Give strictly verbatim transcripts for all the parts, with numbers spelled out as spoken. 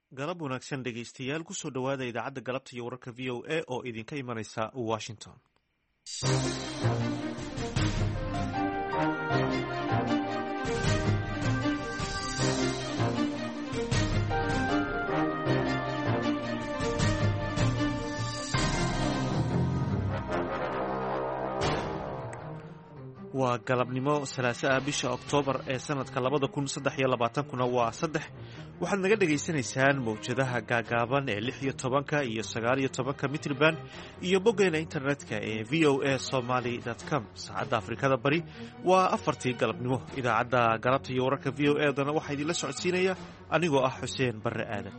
galab wanaagsan dhegaystayaal kusoo dhowaada idaacadda galabta iyo wararka v o a oo idinka imanaysa washington. waa galabnimo salaaso ah bisha oktoobar ee sanadka labada kun saddex iyo labaatankuna waa saddex waxaad naga dhagaysanaysaan mawjadaha gaagaaban ee lix iyo tobanka iyo sagaal iyo tobanka mitrban iyo boggeena internetka ee v o a somaly com. saacadda afrikada bari waa afartii galabnimo. idaacadda galabta iyo wararka v o a dana waxaa idinla socodsiinaya anigoo ah xuseen barre aadan.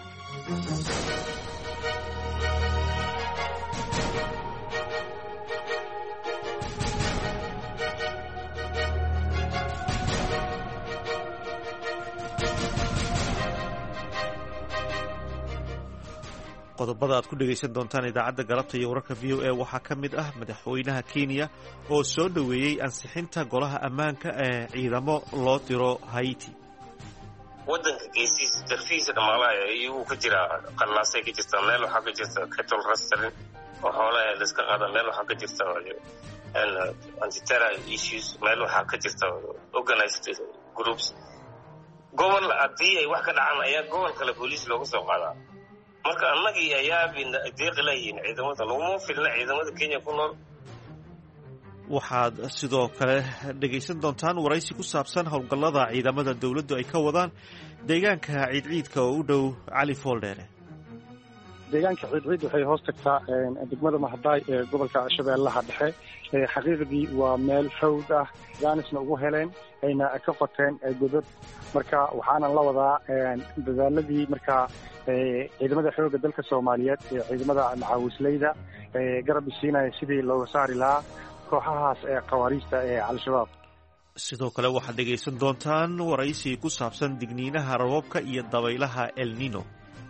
qodobada aad ku dhegaysan doontaan idaacadda galabta iyo wararka v o a waxaa ka mid ah madaxweynaha kenya oo soo dhoweeyey ansixinta golaha ammaanka ee ciidamo loo diro haiti. wadanka geesihiisa darfihiisa dhamaalaha iyuu ka jiraa qallaasay ka jirtaa, meel waxaa ka jirta cattle rustering oo xoolaha layska qaada, meel waxaa ka jirta antiterror issues, meel waxaa ka jirta organized groups. gobol haddii ay wax ka dhacaan ayaa gobol kale booliis looga soo qaadaa. marka annagii ayaa deeqi layihiin ciidamada, laguma filna ciidamada kenya ku nool. waxaad sidoo kale dhegaysan doontaan waraysi ku saabsan howlgallada ciidamada dowladdu ay ka wadaan deegaanka ciidciidka oo u dhow cali fooldheere. deegaanka ciidciid waxay hoos tagtaa degmada mahadaay ee gobolka shabeellaha dhexe. xaqiiqdii waa meel hawd ah, jaanisna ugu heleen ayna ka qoteen godad. marka waxaana la wadaa dadaaladii markaa ciidamada xoogga dalka soomaaliyeed ee ciidamada macaawisleyda garab isiinaya sidii looga saari lahaa kooxahaas ee khawaariijta ee al-shabaab. sidoo kale waxaad dhegaysan doontaan waraysi ku saabsan digniinaha roobabka iyo dabaylaha el nino.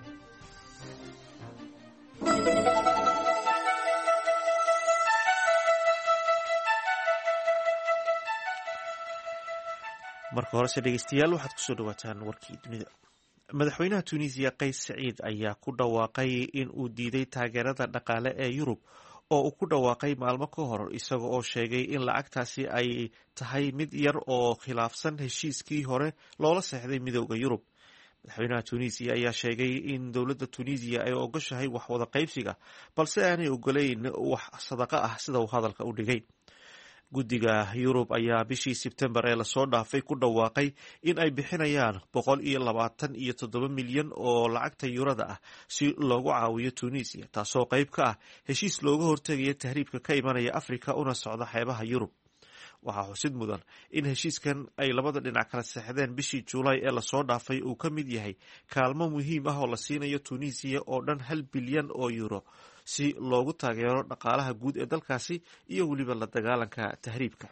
marka horese dhegaystayaal waxaad kusoo dhawaataan warkii dunida. madaxweynaha tunisiya qays saciid ayaa ku dhawaaqay in uu diiday taageerada dhaqaale ee yurub oo uu ku dhawaaqay maalmo ka hor, isaga oo sheegay in lacagtaasi ay tahay mid yar oo khilaafsan heshiiskii hore loola seexday midooda yurub. madaxweynaha tunisiya ayaa sheegay in dowladda tunisiya ay ogoshahay wax wada qaybsiga, balse aanay ogolayn wax sadaqa ah sida uu hadalka u dhigay. guddiga yurub ayaa bishii sebtembar ee lasoo dhaafay ku dhawaaqay in ay bixinayaan boqol iyo labaatan iyo toddoba milyan oo lacagta yurada ah si loogu caawiyo tunisiya, taasoo qayb ka ah heshiis looga hortegaya tahriibka ka imanaya afrika una socda xeebaha yurub. waxaa xusid mudan in heshiiskan ay labada dhinac kala seexdeen bishii juulaay ee lasoo dhaafay uu ka mid yahay kaalmo muhiim ah oo la siinayo tunisiya oo dhan hal bilyan oo euro si loogu taageero dhaqaalaha guud ee dalkaasi iyo weliba la dagaalanka tahriibka.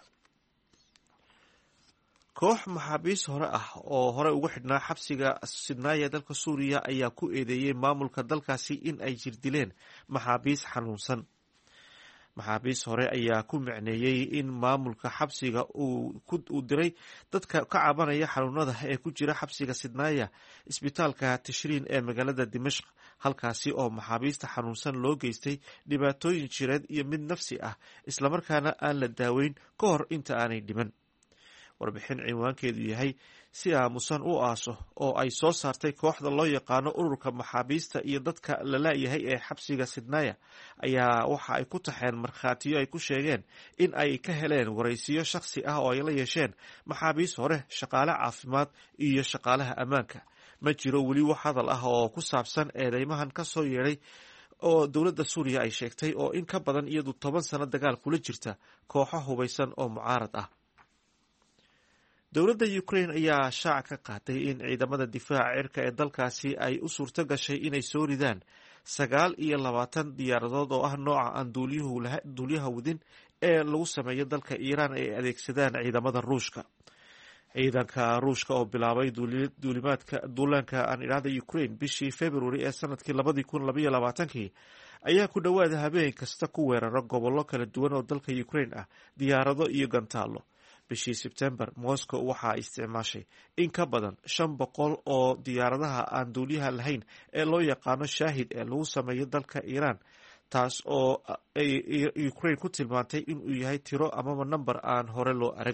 koox maxaabiis hore ah oo hore ugu xidhnaa xabsiga sidnaaya dalka suuriya ayaa ku eedeeyey maamulka dalkaasi in ay jirdileen maxaabiis xanuunsan. maxaabiis hore ayaa ku micneeyey in maamulka xabsiga uu diray dadka ka cabanaya xanuunada ee ku jira xabsiga sidnaaya isbitaalka tishriin ee magaalada dimashq, halkaasi oo maxaabiista xanuunsan loo geystay dhibaatooyin jireed iyo mid nafsi ah, islamarkaana aan la daaweyn ka hor inta aanay dhiman. warbixin cinwaankeedu yahay si aamusan u aaso oo ay soo saartay kooxda loo yaqaano ururka maxaabiista iyo dadka la laayahay ee xabsiga sidnaaya ayaa waxa ay ku taxeen markhaatiyo ay ku sheegeen in ay ka heleen waraysiyo shakhsi ah oo ay la yeesheen maxaabiis hore, shaqaale caafimaad iyo shaqaalaha ammaanka. ma jiro weli wax hadal ah oo ku saabsan eedeymahan ka soo yeedhay oo dowladda suuriya ay sheegtay oo in ka badan iyadu toban sano dagaal kula jirta kooxo hubaysan oo mucaarad ah. dowladda ukraine ayaa shaac ka qaaday in ciidamada difaaca cirka ee dalkaasi ay u suurto gashay inay soo ridaan sagaal iyo labaatan diyaaradood oo ah nooca aan duuliyaha wadin ee lagu sameeyo dalka iiraan ay adeegsadaan ciidamada ruushka. ciidanka ruushka oo bilaabay duulimaadka duulaanka aan idhaahda ukraine bishii february ee sanadkii labadii kun labaiyo labaatankii ayaa ku dhowaada habeen kasta ku weerara gobollo kala duwan oo dalka ukraine ah diyaarado iyo gantaallo. bishii sebtembar moscow waxaa isticmaashay in ka badan shan boqol oo diyaaradaha aan duuliyaha lahayn ee loo yaqaano shaahid ee lagu sameeyo dalka iiraan, taas oo ay ukraine ku tilmaantay inuu yahay tiro amaba number aan hore loo arag.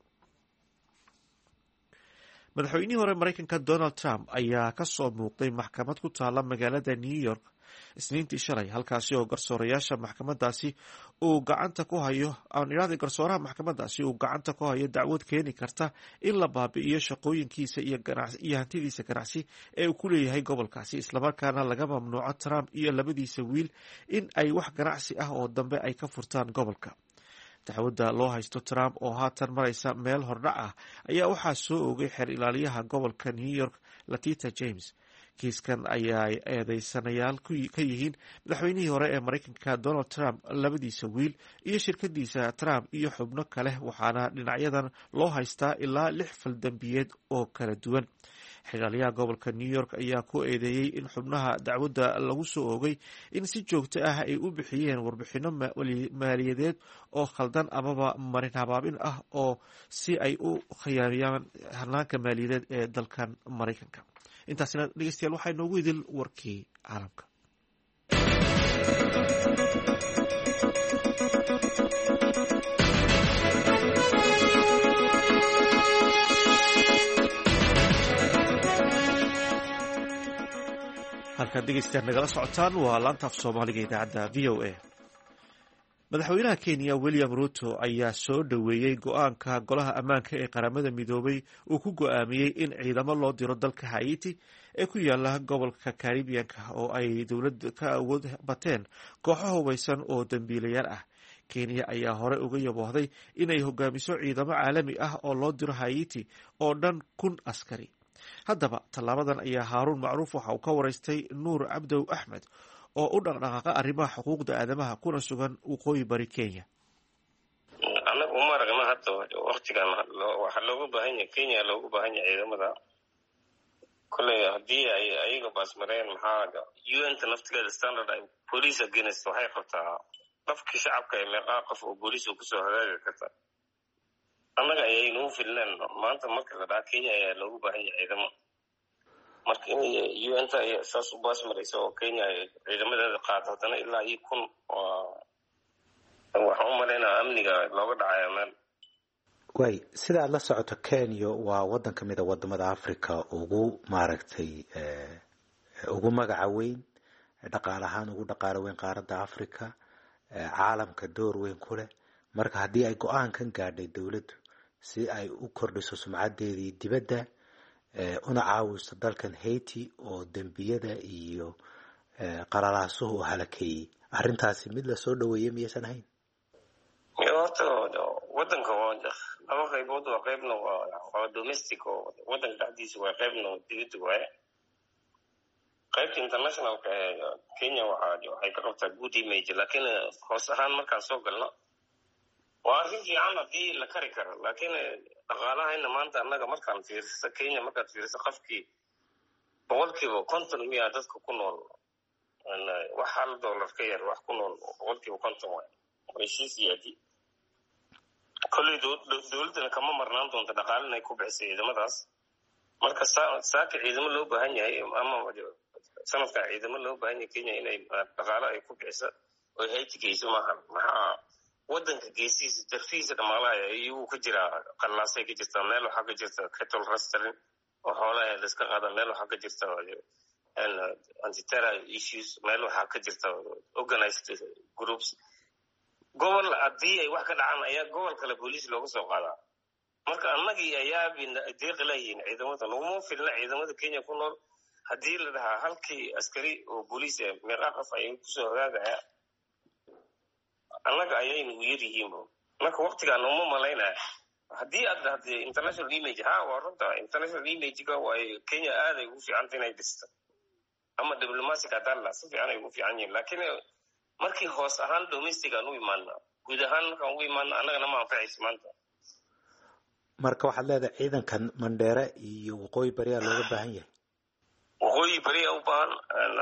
madaxweynihii hore maraykanka donald trump ayaa kasoo muuqday maxkamad ku taala magaalada new york isniintii shalay, halkaasi oo garsoorayaasha maxkamadaasi uu gacanta ku hayo aaniraahday garsooraha maxkamadaasi uu gacanta ku hayo dacwad keeni karta in la baabi'iyo shaqooyinkiisa iyo iyo hantidiisa ganacsi ee uu ku leeyahay gobolkaasi, islamarkaana laga mamnuuco Trump iyo labadiisa wiil in ay wax ganacsi ah oo dambe ay ka furtaan gobolka. dacwadda loo haysto Trump oo haatan maraysa meel hordhac ah ayaa waxaa soo oogay xeer ilaaliyaha gobolka New York Letitia James. kiiskan ayaa eedeysanayaal ka yihiin madaxweynihii hore ee maraykanka Donald Trump, labadiisa wiil iyo shirkadiisa Trump iyo xubno kale, waxaana dhinacyadan loo haystaa ilaa lix faldambiyeed oo kala duwan. xeerlaaliyaha gobolka New York ayaa ku eedeeyey in xubnaha dacwadda lagu soo oogay in si joogto ah ay u bixiyeen warbixino maaliyadeed oo khaldan amaba marin habaabin ah oo si ay u khiyaamiyaan hanaanka maaliyadeed ee dalkan maraykanka. intaasina dhegeystayaal waxaa inoogu idil warkii caalamka. halkaad dhegeystayaal nagala socotaan waa laanta af soomaaliga idaacadda v o a. madaxweynaha Kenya William Ruto ayaa soo dhoweeyey go-aanka golaha ammaanka ee qaramada midoobay uu ku go-aamiyey in ciidamo loo diro dalka Haiti ee ku yaala gobolka Caribbean-ka oo ay dowladda ka awood bateen kooxo hubeysan oo dambiilayaal ah. Kenya ayaa hore uga yaboohday inay hogaamiso ciidamo caalami ah oo loo diro Haiti oo dhan kun askari. haddaba tallaabadan ayaa Haaruun Macruuf waxa uu ka waraystay Nuur Cabdow Axmed oo u dhaqdhaqaaqa arrimaha xuquuqda aadamaha kuna sugan waqooyi bari Kenya. anagu uma aragna hadda waqtigan waxaa loogu baahan yahay Kenya loogu baahan yahay ciidamada kolay haddii ay ayaga baasmareen maxaa U N ta naftigeeda standard ay police against waxay qabtaa qofkii shacabka ee meeqa qof oo police kusoo hagaagi karta. annaga ayaynu u filnaan maanta marka la dhaha Kenya ayaa loogu baahan yahay ciidamo, marka in U N ta saas u baasmarayso oo Kenya ciidamadeeda qaata haddana ilaa iyo kun waxaan u malaynaa amniga looga dhacayo meel. way sida aad la socoto Kenya waa wadan ka mid ah wadamada Afrika ugu maaragtay ugu magaca weyn, dhaqaale ahaan ugu dhaqaale weyn qaaradda Afrika, caalamka door weyn ku leh. marka haddii ay go-aan kan gaadhay dowladdu si ay u kordhiso sumcadeedii dibadda una caawiso dalkan Haiti oo dembiyada iyo qararaasuhu u halakeeyey, arrintaasi mid la soo dhaweeyay miyaysan ahayn? horta wadanka laba qaybood waa qaybna waa domestic oo wadanka dhexdiisa waa qaybna dibadda waaye. qaybta internationalka Kenya waxay ka qabtaa good image, laakiin hoos ahaan markaan soo galno waa arrin fiican haddii la kari karo. laakiin dhaqaalahayna maanta annaga markaan fiirsa Kenya markaad fiirsa qofkii boqolkiiba konton miya dadka ku nool wax hal dollar ka yar wax ku nool boqolkiiba konton waay heshiis yaadi. kolley dowladdana kama marnaan doonta dhaqaale inay ku bixiso ciidamadaas. marka saaka ciidamo loo baahan yahay ama sanadka ciidamo loo baahan yahay Kenya inay dhaqaale ay ku bixiso oo Haiti geyso maaha. maxaa wadanka geesihiisa darfiisa dhamaalaha ayuu ka jiraa qallaasay ka jirtaa, meel waxaa ka jirta cattle rustling oo xoolaha la iska qaada, meel waxaa ka jirta anti-terror issues, meel waxaa ka jirta organized groups. gobol haddii ay wax ka dhacaan ayaa gobol kale booliis looga soo qaadaa. marka annagii ayaa deeqi layihiin ciidamada laguma filna ciidamada Kenya ku nool. haddii la dhahaa halkii askari oo booliis ee meeqa qof ay kusoo hagaagaya annaga ayaynu u yar yihiinba. marka waqtigaan uma malaynaya haddii aad dhahday international image ha waa runta international image-ga waa Kenya aad ay ugu fiicanta inay dhisto ama diplomatic hadalla si fiican ay ugu fiican yihiin. laakiin markii hoos ahaan domestic aan u imaana guud ahaan markaan ugu imaana annagana ma anfacayso maanta. marka waxaad leedahay ciidankan Mandera iyo waqooyi bari ayaa looga baahan yahay. waqooyi bari ayaa u baahan,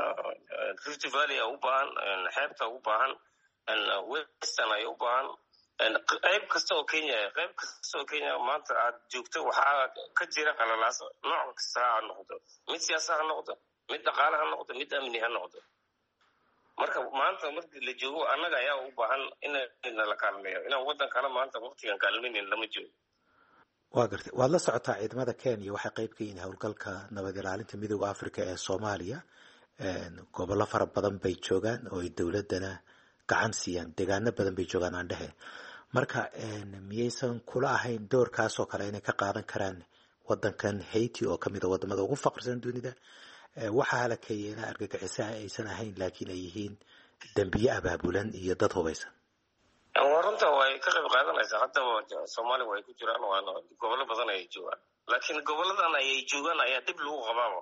Rift Valley ayaa u baahan, xeebta u baahan, western ayaa u baahan, qayb kasta oo Kenya qayb kasta oo Kenya maanta aad joogto waxaa ka jira qalalaas nooc kasta ha noqdo mid siyaasad ha noqdo mid dhaqaale ha noqdo mid amni ha noqdo marka maanta markii la joogo annaga ayaa u baahan in la kaalmeeyo inaan waddan kale maanta waqtigan kaalmeynin lama joogo waa gartay waad la socotaa ciidamada Kenya waxay qayb ka yihiin howlgalka nabad ilaalinta midowga Afrika ee Soomaaliya gobollo fara badan bay joogaan oo ay dawladana gacan siiyaan deegaano badan bay joogaan aan dhahe marka miyaysan kula ahayn doorkaas oo kale inay ka qaadan karaan waddankan Haiti oo kamid ah wadamada ugu faqrisan dunida waxa halkeeyna argagixisaha aysan ahayn laakiin ay yihiin dambiye abaabulan iyo dad hubaysan waranta way ka qayb qaadanaysaa hadda Soomaaliya way ku jiraan waana gobollo badan ay joogaan laakiin goboladan ay joogaan ayaa dib lagu qabaabo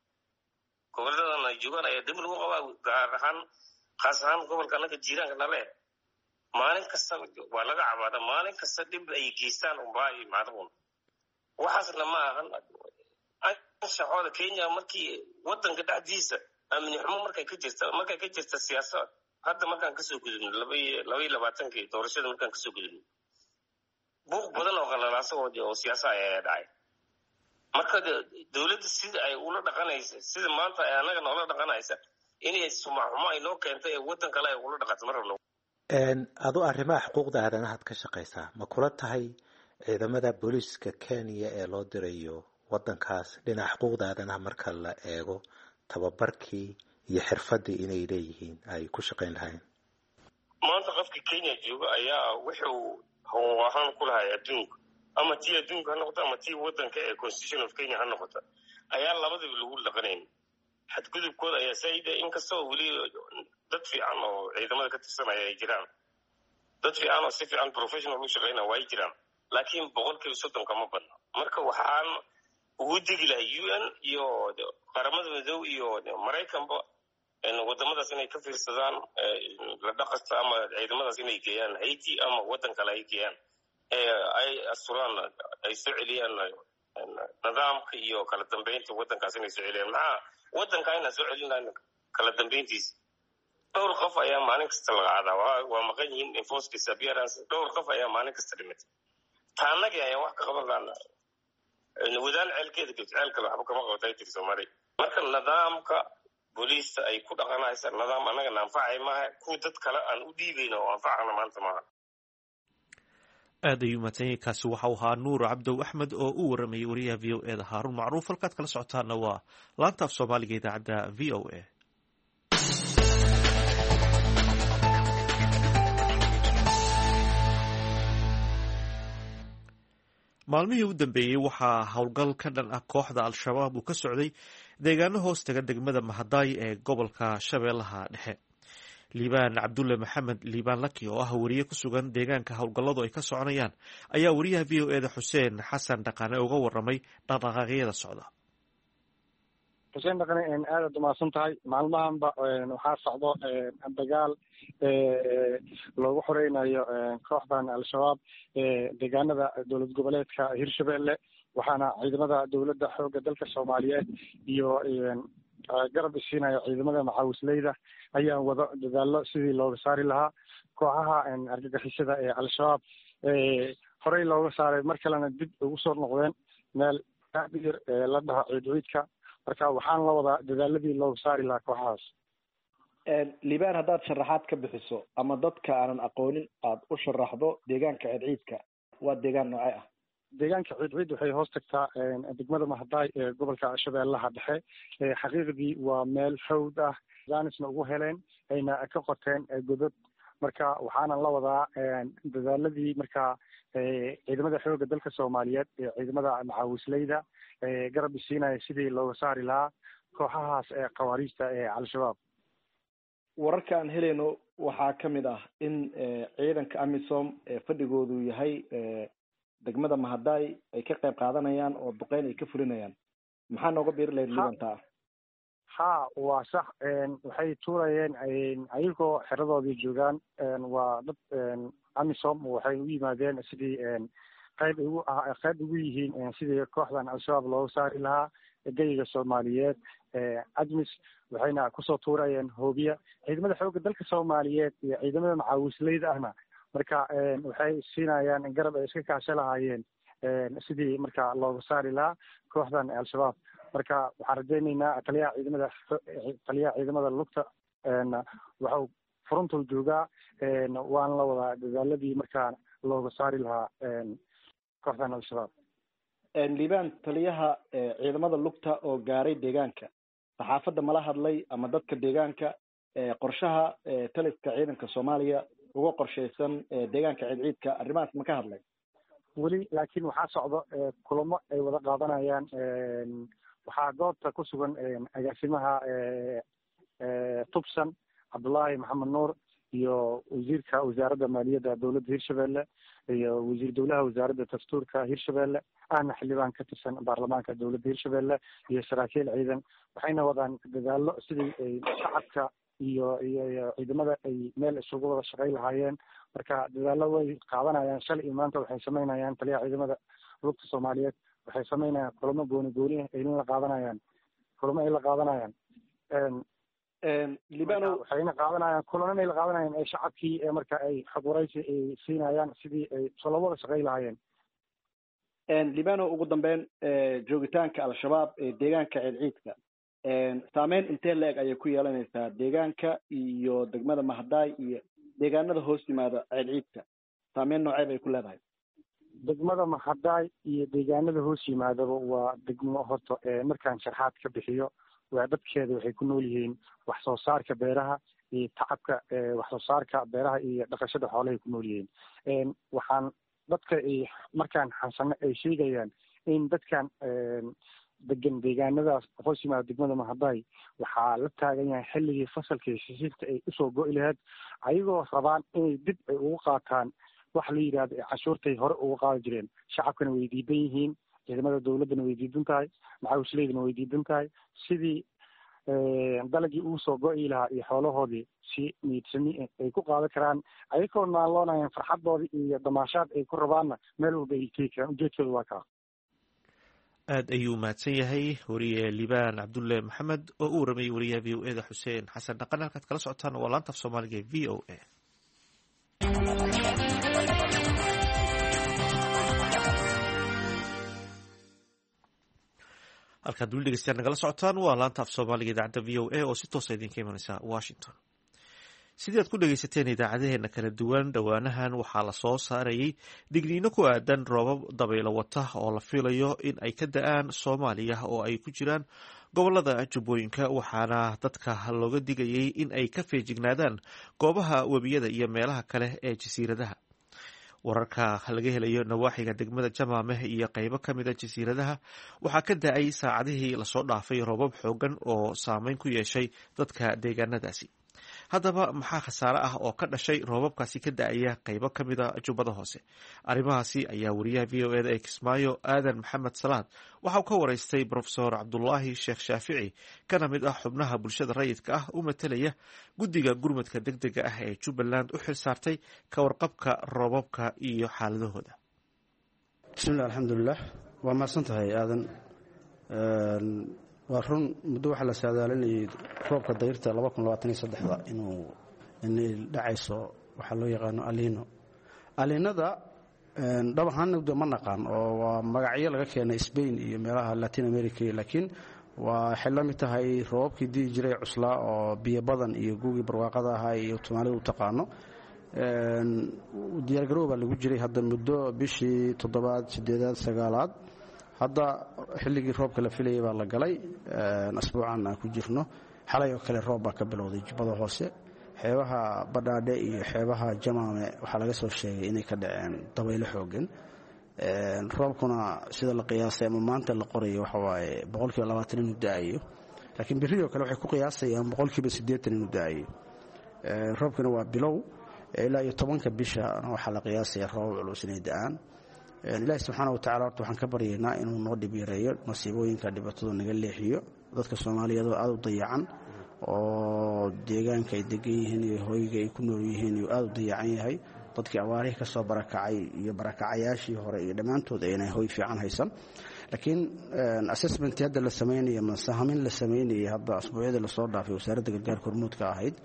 goboladan ay joogaan ayaa dib lagu qabaabo gaar ahaan khaas ahaan gobolka naga jiiraanka nale maalin kasta waa laga cabaada maalin kasta dib ay geystaan umbaa iyo macdun waxaasna ma ahan shaqada Kenya markii waddanka dhacdiisa amni xumo markay ka jirta markay ka jirta siyaasad hadda markaan ka soo gudubno laba iyo labaatankii doorashada markaan ka soo gudubno buuq badan oo qalalaasa oo siyaasad ayaa dhacay marka dawladda sida ay ula dhaqanaysa sida maanta ay anaga noola dhaqanaysa inay sumaac xumo ay noo keentay ee waddan kale ay ula dhaqato mar rabno adu arrimaha xuquuqda aadanaha ka shaqeysaa ma kula tahay ciidamada booliiska Kenya ee loo dirayo waddankaas dhinaca xuquuqda aadanaha marka la eego tababarkii iyo xirfadii inay leeyihiin ay ku shaqeyn lahayn maanta qofka Kenya jooga ayaa wuxuu hoo ahaan ku lahay adduunka ama tii adduunka ha noqoto ama tii waddanka ee constitution of Kenya ha noqoto ayaa labadaba lagu dhaqanayn xadgudubkooda ayaa sayida inkastoo weli dad fiican oo ciidamada ka tirsanaya ay jiraan dad fiican oo si fiican professional u shaqeynaya way jiraan laakiin boqolkiiba soddon kama badna marka waxaan ugu digi lahay U N iyo qaramada midoobay iyo Mareykanba in wadamadaas inay ka fiirsadaan la dhaqasta ama ciidamadaas inay geeyaan Haiti ama waddan kale ay geeyaan ee ay asuraan ay soo celiyaan nidaamka iyo kala dambeynta waddankaas inay soo celiyaan maxaa waddanka inay soo celinayaan kala dambeyntiisa dhowr qof ayaa maalin kasta laga cadaa waa maqan yihiin enforced disappearance dhowr qof ayaa maalin kasta dhimatay taanagi ayaa wax ka qaban laana wadaan ceelkeeda ceelka waxba kama qabatay tir Soomaali marka nidaamka booliiska ay ku dhaqanaysa nidaam anaga naanfacay maaha ku dad kale aan u dhiibayno oo anfacana maanta maaha aad ayuu mahadsanyahay kaasi waxa uu ahaa nuur cabdow axmed oo u waramayay wariyaha v o e da haaruun macruuf halkaad kala socotaana waa laanta af soomaaliga idaacadda v o a maalmihii u dambeeyey waxaa howlgal ka dhan ah kooxda al-shabaab uu ka socday deegaano hoos taga degmada Mahadaay ee gobolka Shabeellaha Dhexe liibaan cabdulle maxamed liibaan laki oo ah wariye ku sugan deegaanka howlgalladu ay ka soconayaan ayaa wariyaha v o e da xuseen xasan dhaqane uga waramay dhaqdhaqaaqyada socda xuseen dhaqane aad aad umahadsan tahay maalmahanba waxaa socdo dagaal loogu xoreynayo kooxdan al-shabaab deegaanada dowlad goboleedka Hirshabelle waxaana ciidamada dowladda xoogga dalka Soomaaliyeed iyo garab isiinaya ciidamada macawisleyda ayaa wada dadaalo sidii looga saari lahaa kooxaha argagixisada ee al-shabaab horey looga saaray mar kalena dib ugu soo noqdeen meel kaabir la dhaho ciidciidka marka waxaan la wadaa dadaaladii looga saari lahaa kooxahaas liibaan haddaad sharaxaad ka bixiso ama dadka aanan aqoonin aad u sharaxdo deegaanka ciidciidka waa deegaan noocee ah deegaanka ciidciid waxay hoos tagtaa degmada Mahadaay ee gobolka Shabeellaha Dhexe xaqiiqdii waa meel hawd ah jaanisna ugu heleen ayna ka qoteen godad marka waxaana la wadaa dadaaladii marka ciidamada xoogga dalka Soomaaliyeed ee ciidamada macawisleyda garab siinaya sidii looga saari lahaa kooxahaas ee qawaariista ee al-shabaab wararka aan helayno waxaa ka mid ah in ciidanka AMISOM ee fadhigoodu yahay degmada Mahadaay ay ka qayb qaadanayaan oo duqeyn ay ka fulinayaan maxaa nooga biiri lahayd liibanta ha waa sax waxay tuurayeen ayagoo xeradoodii joogaan waa dad AMISOM waxay u yimaadeen sidii qayb ugu qayb ugu yihiin sidii kooxdan al-shabaab looga saari lahaa geyga Soomaaliyeed admis waxayna kusoo tuurayeen hoobiya ciidamada xoogga dalka Soomaaliyeed iyo ciidamada macawisleyda ahna marka waxay siinayaan garab ay iska kaasho lahaayeen sidii marka looga saari lahaa kooxdan al-shabaab. marka waxaan rajaynaynaa taliyaha ciidamada taliyaha ciidamada lugta waxau furuntuu joogaa waan la wadaa dadaaladii markaa looga saari lahaa kooxdan al-shabaab. liibaan, taliyaha ciidamada lugta oo gaaray deegaanka, saxaafadda mala hadlay ama dadka deegaanka qorshaha taliska ciidanka soomaaliya uga qorshaysan deegaanka ciidciidka arrimahaas ma ka hadlay? weli laakiin waxaa socdo kulamo ay wada qaadanayaan. waxaa goobta ku sugan agaasimaha tubsan cabdullaahi maxamed nuur iyo wasiirka wasaaradda maaliyadda dowladda hirshabelle iyo wasiir dowlaha wasaaradda dastuurka hirshabelle ahna xildhibaan ka tirsan baarlamaanka dowladda hirshabelle iyo saraakiil ciidan. waxayna wadaan dadaalo sidii ay shacabka iyo iyo ciidamada ay meel isugu wada shaqayn lahaayeen. marka dadaalo way qaadanayaan. shalay iyo maanta waxay samaynayaan taliyaha ciidamada lugta soomaaliyeed waxay samaynayaan kulamo gooni gooni ay la qaadanayaan kulamo ay la qaadanayaan libano waxayna qaadanayaan kulamo ay la qaadanayaan ee shacabkii ee marka ay xog waraysi ay siinayaan sidii ay soo wada shaqayn lahaayeen. libano, ugu dambeyn joogitaanka al-shabaab ee deegaanka ciidciidka saameyn intee la-eg ayay ku yeelanaysaa deegaanka iyo degmada mahadaay iyo deegaanada hoos yimaada ciidciidka? saameyn noocee bay ku leedahay? degmada mahadaay iyo deegaanada hoos yimaadaba waa degmo horta markaan sharxaad ka bixiyo waa dadkeeda waxay ku nool yihiin wax soo saarka beeraha iyo tacabka wax soo saarka beeraha iyo dhaqashada xoolahay ku nool yihiin. waxaan dadka ay markaan xansano ay sheegayaan in dadkan degan deegaanadaas hoos yimaada degmada mahadaay waxaa la taagan yahay xilligii fasalkii sisiirta ay usoo go-i lahayd, ayagoo rabaan inay dib ay ugu qaataan waxa la yidhahda cashuurtay hore uga qaadi jireen. shacabkana way diidan yihiin, ciidamada dowladdana way diidan tahay, macawisleydana way diidan tahay. sidii dalagii ugu soo go-i lahaa iyo xoolahoodii si niidsami ay ku qaadan karaan ayagoo naalloonayaan farxadoodii iyo damaashaad ay ku rabaanna meel walba ay tegi karaan. ujeedkooda waa kaa. aada ayuu mahadsan yahay wariye liibaan cabdulle maxamed oo u waramayay wariyaha v o e da xuseen xasan dhaqan. halkaad kala socotaan waa laanta af soomaaliga e v o a. halkaad weli dhegeystayaal nagala socotaan waa laanta af soomaaliga idaacadda v o a oo si toosa idinka imaneysa washington. sidii aad ku dhegeysateen idaacadaheena kala duwan dhowaanahan waxaa lasoo saarayay digniino ku aadan roobab dabaylo wata oo la filayo in ay ka da-aan soomaaliya oo ay ku jiraan gobolada jubbooyinka, waxaana dadka looga digayay in ay ka feejignaadaan goobaha webiyada iyo meelaha kale ee jasiiradaha. wararka laga helayo nawaaxiga degmada jamaameh iyo qeybo ka mida jasiiradaha waxaa ka da-ay saacadihii lasoo dhaafay roobab xoogan oo saameyn ku yeeshay dadka deegaanadaasi. haddaba maxaa khasaare ah oo ka dhashay roobabkaasi ka da-aya qeybo ka mida jubbada hoose? arrimahaasi ayaa wariyaha v o e da ee kismaayo aadan maxamed salaad waxauu ka waraystay profesor cabdulaahi sheekh shaafici, kana mid ah xubnaha bulshada rayidka ah u matelaya guddiga gurmadka deg dega ah ee jubbaland u xil saartay ka warqabka roobabka iyo xaaladahooda. bismillahi alxamdulilah, waa mahadsan tahay aadan. waa run muddo waxaa la saadaalinayay roobka dayrta laba kun labaatan iyo saddexda inuu inay dhacayso waxaa loo yaqaano alino. alinada dhab ahaan ma naqaan oo waa magacyo laga keenay Spain iyo meelaha Latin America, laakiin waxay la mid tahay roobkii dii jiray cuslaa oo biyo badan iyo guugii barwaaqada ahaa iyo Soomaalidu u taqaano. diyaar garooba lagu jiray hadda muddo bishii toddobaad sideedaad sagaalaad. hadda xilligii roobka la filayay baa la galay. asbuucan aan ku jirno xalay oo kale roob baa ka bilowday jubbada hoose, xeebaha badhaadhe iyo xeebaha jamaame waxaa laga soo sheegay inay ka dhaceen dabaylo xoogan. roobkuna sida la qiyaasay ama maanta la qorayo waxa waaye boqolkiiba labaatan inuu da-ayo, laakiin berri oo kale waxay ku qiyaasayaan boqolkiiba siddeetan inuu da-ayo. roobkuna waa bilow ilaa iyo tobanka bisha waxaa la qiyaasaya roob culus inay da-aan. ilaahi subxaana watacala horta waxaan ka baryaynaa inuu noo dhib yareeyo, masiibooyinka dhibaatadu naga leexiyo. dadka soomaaliyeed oo aada u dayacan oo deegaanka ay degan yihiin iyo hoyga ay ku nool yihiin iyo aada u dayacan yahay. dadkii awaarihii ka soo barakacay iyo barakacayaashii hore iyo dhammaantood aynay hoy fiican haysan. laakiin assessmentii hadda la sameynaya masahamin la sameynayay hadda asbuucyadii lasoo dhaafay wasaaradda gargaarka hormuudka ahayd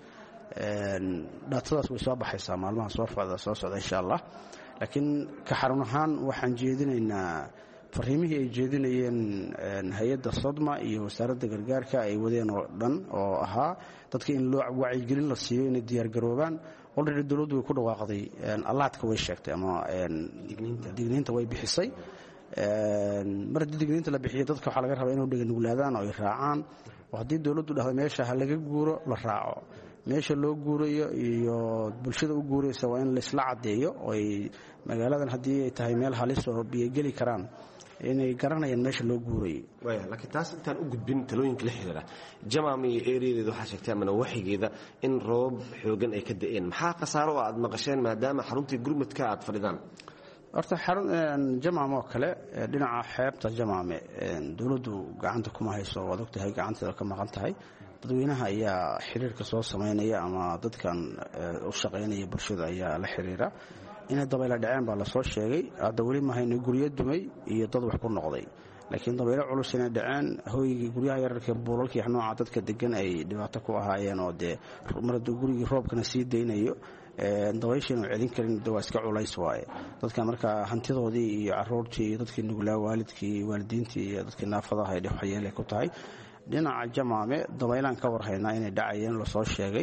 dhaatadaas way soo baxaysaa maalmaha soo socda soo socda insha allah. laakiin ka xarun ahaan waxaan jeedinaynaa fariimihii ay jeedinayeen hay-adda sodma iyo wasaaradda gargaarka ay wadeen oo dhan oo ahaa dadka in loo wacyigelin la siiyo inay diyaargaroobaan. olready dowladdu way ku dhawaaqday allaadka way sheegtay ama digniinta way bixisay. mar haddii digniinta la bixiyo dadka waxaa laga rabaa inuu dheganuglaadaan oo ay raacaan, oo haddii dowladdu dhahdo meesha ha laga guuro la raaco. meesha loo guurayo iyo bulshada u guuraysa waa in laisla caddeeyo oo ay magaaladan haddii ay tahay meel halis oo biyogeli karaan inay garanayaan meesha loo guurayo. waaya laakiin taas intaan u gudbin talooyinka la xiriira jamaam iyo ereyadeeda waxaa sheegtay amana waxigeeda in roobab xoogan ay ka da'een. maxaa khasaaro oo aad maqasheen maadaama xaruntii gurmadka aad fadhidaan? horta xarun jamaam oo kale dhinaca xeebta jamaame dowladdu gacanta kuma hayso, waad ogtahay gacanteeda ka maqan tahay. dadweynaha ayaa xiriirka soo samaynaya ama dadkan u shaqaynaya bulshada ayaa la xiriira. inay dabaylo dhaceen baa lasoo sheegay. hadda weli mahayno guryo dumay iyo dad wax ku noqday, laakiin dabaylo culus inay dhaceen. hooygii guryaha yararka buulalkii nooca dadka degan ay dhibaato ku ahaayeen oo dee mar hadduu gurigii roobkana sii daynayo dabayshiinu celin karin de waa iska culays waaye. dadka marka hantidoodii iyo caruurtii iyo dadkii nuglaa waalidkii waalidiintii iyo dadkii naafadaha ay waxyeelay ku tahay. dhinaca jamaame dabaylaan ka warhaynaa inay dhacayeen lasoo sheegay.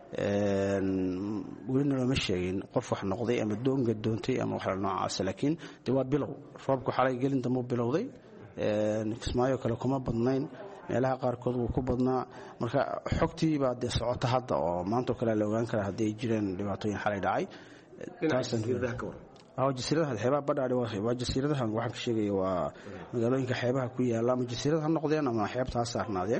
welina looma sheegin qof wax noqday ama doonga doontay ama wax noocaas, laakiin de waa bilow. roobku xalay gelin dambu bilowday. kismaayo kale kuma badnayn, meelaha qaarkood wuu ku badnaa. marka xogtii baa dee socota hadda oo maantao kale la ogaan karaa haddii ay jireen dhibaatooyin xalay dhacay. jasiiradaha xeebaha badhaadhi waa jasiiradaha waxaan ka sheegaya waa magaalooyinka xeebaha ku yaala, ama jasiirad ha noqdeen ama xeebta ha saarnaadeen.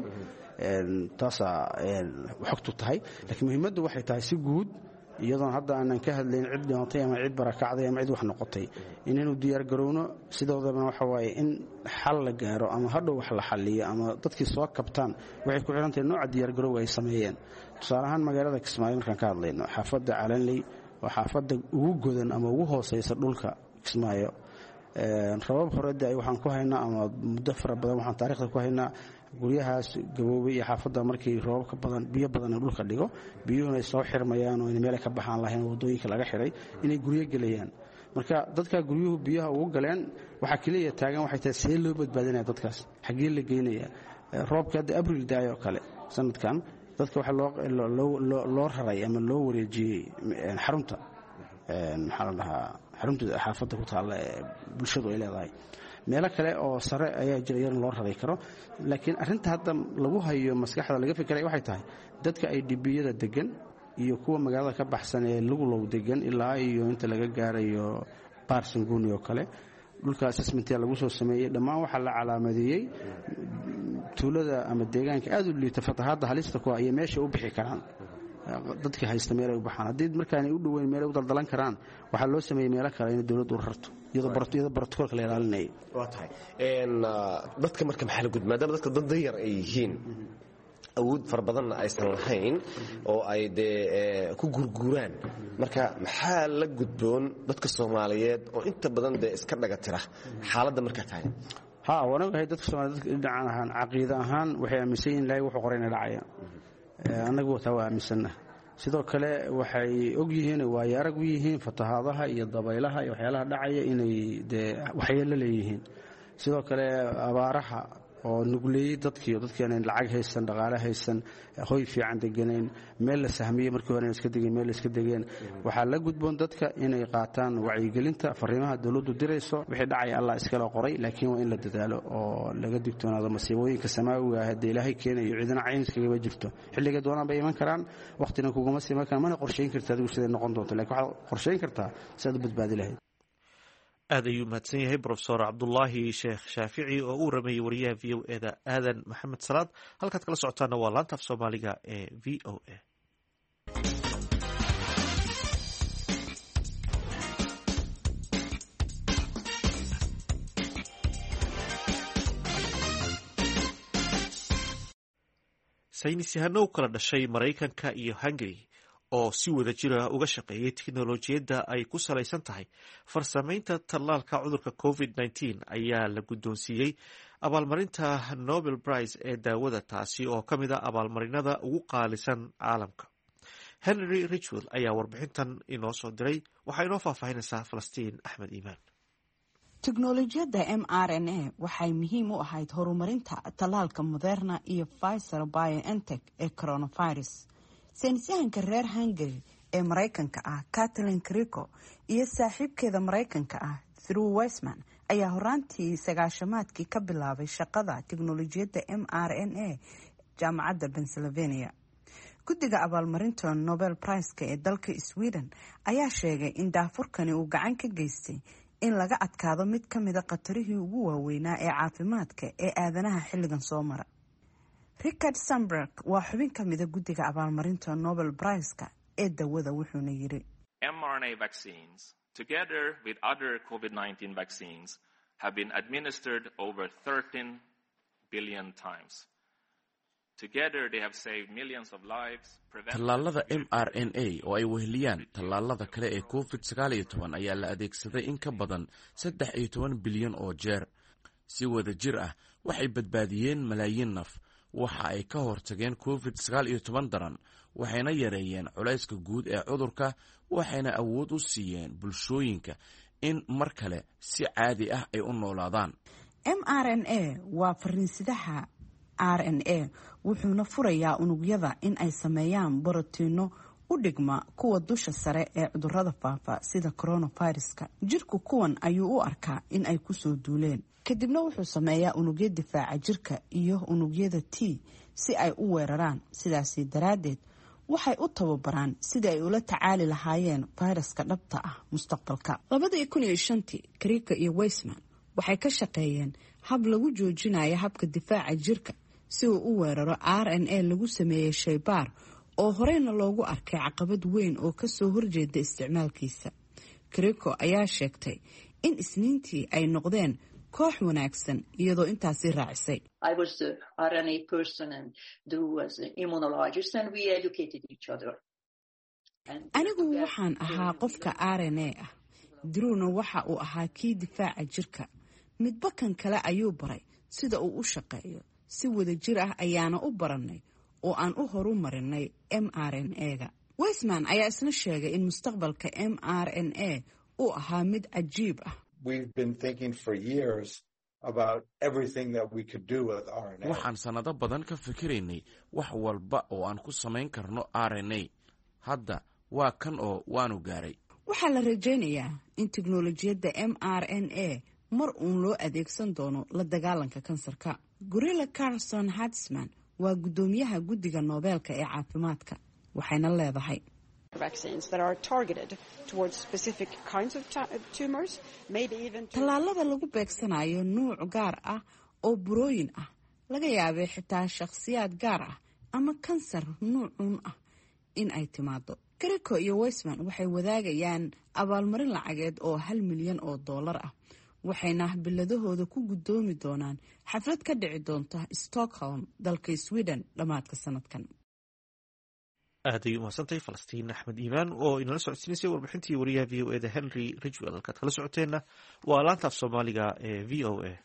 taasaa xogtu tahay. laakiin muhiimaddu waxay tahay si guud, iyadoon hadda aanan ka hadlayn cid dhimatay ama cid barakacday ama cid wax noqotay, inaynu diyaargarowno. sidoodabana waxa waaye in xal la gaaro ama hadhow wax la xalliyo ama dadkii soo kabtaan waxay ku xihan tahay nooca diyaargarowga ay sameeyeen. tusaale ahaan magaalada kismaayo markaan ka hadlayno, xaafadda calanley waa xaafadda ugu godan ama ugu hooseysa dhulka kismaayo. rabab horeda waxaan ku haynaa ama muddo fara badan waxaan taariikhda ku haynaa guryahaas gaboobay iyo xaafadda markii roobab ka badan biyo badan in dhulka dhigo, biyuhuna ay soo xirmayaan oo in meelay ka baxaan lahayn wadooyinka laga xiray inay guryo gelayaan. marka dadka guryuhu biyaha ugu galeen waxaa kaliya taagan waxay tahay see loo badbaadinaya dadkaas, xaggee la geynaya. roobka hadda abril daay oo kale sanadkan dadka waxa loo raray ama loo wareejiyey xarunta maxaa la dhahaa xarunta xaafadda ku taalla ee bulshadu ay leedahay. meelo kale oo sare ayaa jira iyana loo raray karo. laakiin arrinta hadda lagu hayo maskaxda laga fikiray waxay tahay dadka ay dhibiyada degan iyo kuwa magaalada ka baxsan ee lugulow degan ilaa iyo inta laga gaarayo baarsanguuni oo kale dhulka assessmentia lagu soo sameeyey. dhammaan waxaa la calaamadeeyey tuulada ama deegaanka aad u liita fatahaadda halista ku iyo meesha u bixi karaan. dadka haysta meel ay u baxaan haddii markaanay u dhoweyn meel ay u daldalan karaan waxaa loo sameeyey meelo kale in dowladdu u rarto iyadoo brotokoolka la ilaalinayay. waa tahay dadka marka maxaa la gud maadaama dadka dad danyar ay yihiin awood fara badanna aysan lahayn oo ay dee ku gurguuraan, marka maxaa la gudboon dadka Soomaaliyeed oo inta badan dee iska dhaga tira xaaladda markaa tahay? ha wanaagahay dadka Soomaaliyeed dhinacan ahaan caqiida ahaan waxay aaminsan yihiin Ilaahay wuxuu qorayna dhacaya. anagu wataa waa aaminsanna. sidoo kale waxay og yihiin waa yarag u yihiin fatahaadaha iyo dabaylaha iyo waxyaalaha dhacaya inay dee waxyeello leeyihiin. sidoo kale abaaraha oo nugleeyey dadkii dadkeena lacag haysan dhaqaale haysan hoy fiican deganayn meel la sahmiyey markii hore iska degeen meel iska degeen. waxaa la gudboon dadka inay qaataan wacyigelinta fariimaha dawladdu dirayso. wixii dhacay Allah iskala qoray, laakiin waa in la dadaalo oo laga digtoonaado masiibooyinka samaawiga ah ee Ilaahay keenayo cidina cayniskaga jirto. xilliga doonaan bay iman karaan, waqtina kuguma siman karaan, mana qorsheyn kartaa adigu sida noqon doonto, laakiin waxaad qorsheyn kartaa sida aad badbaadi lahayd. aad ayuu mahadsan yahay brofesor cabdulaahi sheekh shaafici oo uu rameeyey wariyaha v o e da aadan maxamed salaad. halkaad kala socotaana waa laanta af soomaaliga ee v o a. saynis yahano u kala dhashay maraykanka iyo hungary oo si wada jira uga shaqeeyay tiknolojiyadda ay ku salaysan tahay farsamaynta tallaalka cudurka covid nineteen ayaa la guddoonsiiyey abaalmarinta Nobel Prize ee daawada, taasi oo ka mid a abaalmarinada ugu qaalisan caalamka. henry richwell ayaa warbixintan inoo soo diray waxaa inoo faahfaahinaysaa falastiin axmed iimaan. teknolojiyadda m r n a waxay muhiim u ahayd horumarinta tallaalka moderna iyo pfizer biontech ee coronavirus. saynisyahanka reer hungary ee maraykanka ah katalin kriko iyo saaxiibkeeda maraykanka ah through weisman ayaa horaantii sagaashamaadkii ka bilaabay shaqada teknolojiyadda m r n a jaamacadda pennsylvania. guddiga abaalmarinta nobel priceka ee dalka sweden ayaa sheegay in daafurkani uu gacan ka geystay in laga adkaado mid ka mida khatarihii ugu waaweynaa ee caafimaadka ee aadanaha xilligan soo mara. richard sandberg waa xubin ka mida guddiga abaalmarinta nobel priceka ee dawada wuxuuna yidhi mRNA vaccines together with other covid nineteen vaccines have been administered over thirteen billion times. Together they have saved millions of lives. tallaalada m r n a oo ay weheliyaan tallaalada kale ee covid sagaal iyo toban ayaa la adeegsaday in ka badan saddex iyo toban bilyan oo jeer. si wada jir ah waxay badbaadiyeen malaayiin naf. waxa ay ka hortageen covid sagaal iyo toban daran, waxayna yareeyeen culayska guud ee cudurka, waxayna awood u siiyeen bulshooyinka in mar kale si caadi ah ay u noolaadaan. m r n a waa fariinsidaha r n a wuxuuna furayaa unugyada in ay sameeyaan borotiino u dhigma kuwa dusha sare ee cudurrada faafa sida coronaviruska. jirku kuwan ayuu u arkaa in ay kusoo duuleen, kadibna wuxuu sameeyaa unugyo difaaca jirka iyo unugyada t si ay u weeraraan. sidaasi daraaddeed waxay u tababaraan sidii ay ula tacaali lahaayeen fayraska dhabta ah mustaqbalka. labadii kun iyo shantii krika iyo weisman waxay ka shaqeeyeen hab lagu joojinayo habka difaaca jirka si uu u weeraro r n a lagu sameeyey shaybaar oo horeyna loogu arkay caqabad weyn oo kasoo horjeeda isticmaalkiisa. kriko ayaa sheegtay in isniintii ay noqdeen koox wanaagsan iyadoo intaasi raacisay anigu waxaan ahaa qofka r n a ah, drewna waxa uu ahaa kii difaaca jirka. midba kan kale ayuu baray sida uu u shaqeeyo. si wada jir ah ayaana u baranay oo aan u horu marinay m r n a-ga. weisman ayaa isna sheegay in mustaqbalka m r n a uu ahaa mid cajiib ah. waxaan sannado badan ka fikiraynay wax walba oo aan ku samayn karno r n a. hadda waa kan oo waanu gaaray. waxaa la rajaynayaa in teknolojiyadda m r n a mar uun loo adeegsan doono la dagaalanka kansarka. gorilla carson hadsman waa guddoomiyaha guddiga noobeelka ee caafimaadka. waxayna leedahay tallaalada lagu beegsanayo nuuc gaar ah oo burooyin ah, laga yaabay xitaa shakhsiyaad gaar ah ama kansar nuucun ah in ay timaado. kriko iyo weisman waxay wadaagayaan abaalmarin lacageed oo hal milyan oo dollar ah, waxayna biladahooda ku guddoomi doonaan xaflad ka dhici doonta stockholm dalka sweden dhammaadka sanadkan. aad ayay umahadsantahay falastiin axmed iimaan oo inala socodsiinaysay warbixintii wariyaha v o e da henry ridgwell. halkaad kala socoteenna waa laanta af soomaaliga ee v o a.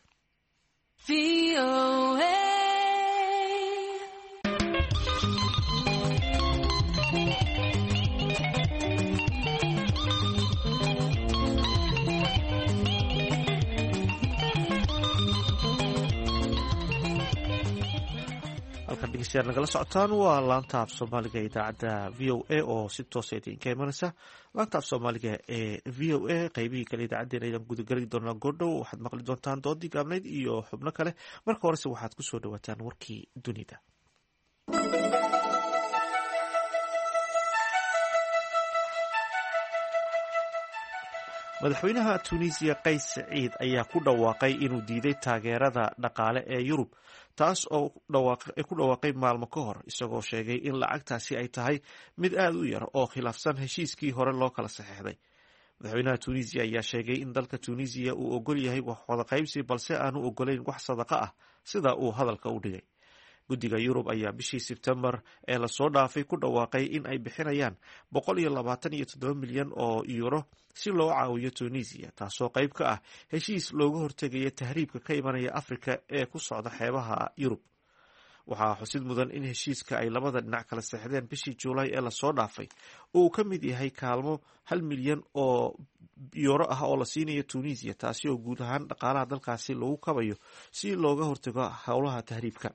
dhegeystayaal nagala socotaan waa laanta af soomaaliga ee idaacadda v o a oo si toosa idinka imanaysa. laanta af soomaaliga ee v o a qeybihii kale idaacaddeen ayaan gudageli doonaa goordhow. waxaad maqli doontaan doodii gaabnayd iyo xubno kale. marka horese waxaad ku soo dhawaataan warkii dunida. madaxweynaha tunisiya qays saciid ayaa ku dhawaaqay inuu diiday taageerada dhaqaale ee yurub, taas oo ay ku dhawaaqay maalmo ka hor, isagoo sheegay in lacagtaasi ay tahay mid aada u yar oo khilaafsan heshiiskii hore loo kala saxeexday. madaxweynaha tunisiya ayaa sheegay in dalka tunisiya uu ogol yahay wax wada qaybsi balse aanu ogolayn wax sadaqa ah, sida uu hadalka u dhigay. guddiga yurub ayaa bishii sebtembar ee lasoo dhaafay ku dhawaaqay in ay bixinayaan boqol iyo labaatan iyo toddoba milyan oo euro si loo caawiyo tunisiya, taasoo qayb ka ah heshiis looga hortegaya tahriibka ka imanaya afrika ee ku socda xeebaha yurub. waxaa xusid mudan in heshiiska ay labada dhinac kala seexdeen bishii juulaay ee lasoo dhaafay uu ka mid yahay kaalmo hal milyan oo yuuro ah oo la siinayo tunisia, taasi oo guud ahaan dhaqaalaha dalkaasi lagu kabayo si looga hortago howlaha tahriibka.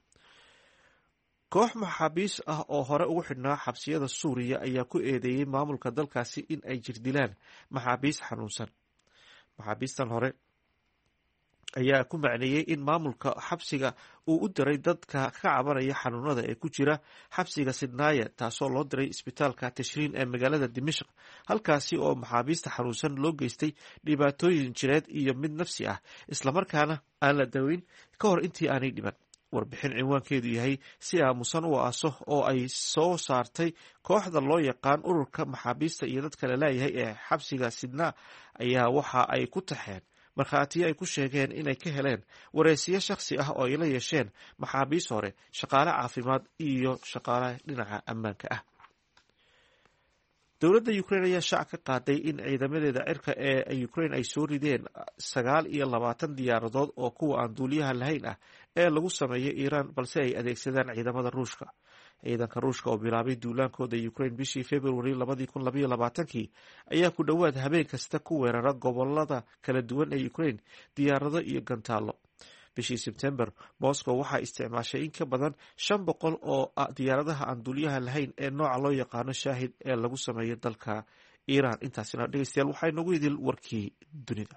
koox maxaabiis ah oo hore ugu xidhnaa xabsiyada suuriya ayaa ku eedeeyey maamulka dalkaasi in ay jirdilaan maxaabiis xanuunsan. maxaabiistan hore ayaa ku macneeyey in maamulka xabsiga uu u diray dadka ka cabanaya xanuunada ee ku jira xabsiga sidnaaya, taasoo loo diray isbitaalka tashriin ee magaalada dimashq, halkaasi oo maxaabiista xanuunsan loo geystay dhibaatooyin jireed iyo mid nafsi ah, islamarkaana aan la daweyn ka hor intii aanay dhiban. warbixin cinwaankeedu yahay si aamusan u aaso oo ay soo saartay kooxda loo yaqaan ururka maxaabiista iyo dadka la leeyahay ee xabsiga sidnaa ayaa waxa ay ku taxeen markhaatiyo ay ku sheegeen inay ka heleen wareysiyo shakhsi ah oo ay la yeesheen maxaabiis hore, shaqaale caafimaad iyo shaqaale dhinaca ammaanka ah. dowladda Ukraine ayaa shaac ka qaaday in ciidamadeeda cirka ee Ukraine ay soo rideen sagaal iyo labaatan diyaaradood oo kuwa aan duuliyaha lahayn ah ee lagu sameeyay Iran, balse ay adeegsadaan ciidamada Ruushka. ciidanka Ruushka oo bilaabay duulaankooda Ukraine bishii February labada kun labayo labaatankii ayaa ku dhowaad habeen kasta ku weerara gobolada kala duwan ee Ukraine diyaarado iyo gantaalo. bishii Sebtembar, Moscow waxaa isticmaashay in ka badan shan boqol oo diyaaradaha aan duuliyaha lahayn ee nooca loo yaqaano Shaahid ee lagu sameeyo dalka Iran. intaasina dhegeystayaal waxaa inoogu idil warkii dunida.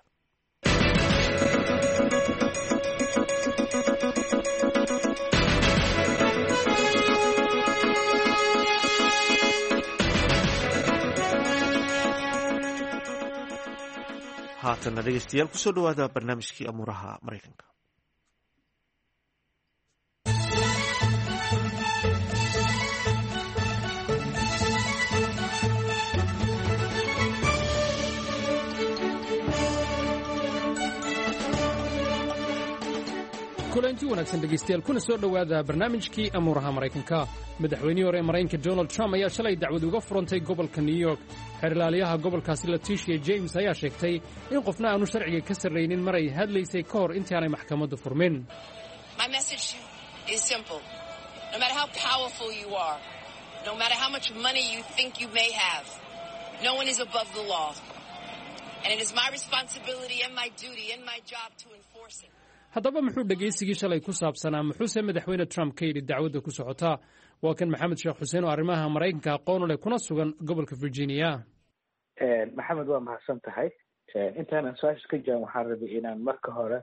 haatana dhegeystayaal kusoo dhawaada barnaamijkii amuuraha Mareykanka. kulanti wanaagsan dhegeystayaal, kuna soo dhowaada barnaamijkii amuuraha Mareykanka. madaxweynihii hore ee Mareykanka Donald Trump ayaa shalay dacwad uga furantay gobolka New York. xeerlaaliyaha gobolkaasi Letitia James ayaa sheegtay in qofna aanu sharciga ka sarreynin mar ay hadlaysay ka hor intaanay maxkamaddu furmin. My message is simple. No matter how powerful you are, no matter how much money you think you may have, no one is above the law. And it is my responsibility and my duty and my job to enforce it. haddaba muxuu dhegaysigii shalay ku saabsanaa, muxuuse madaxweyne Trump ka yidhi dacwadda ku socotaa? waa kan maxamed sheekh xuseen oo arrimaha Mareykanka aqoon u leh kuna sugan gobolka Virginia. maxamed waa mahadsan tahay. intaanan su-aasha ka jaan waxaan rabay inaan marka hore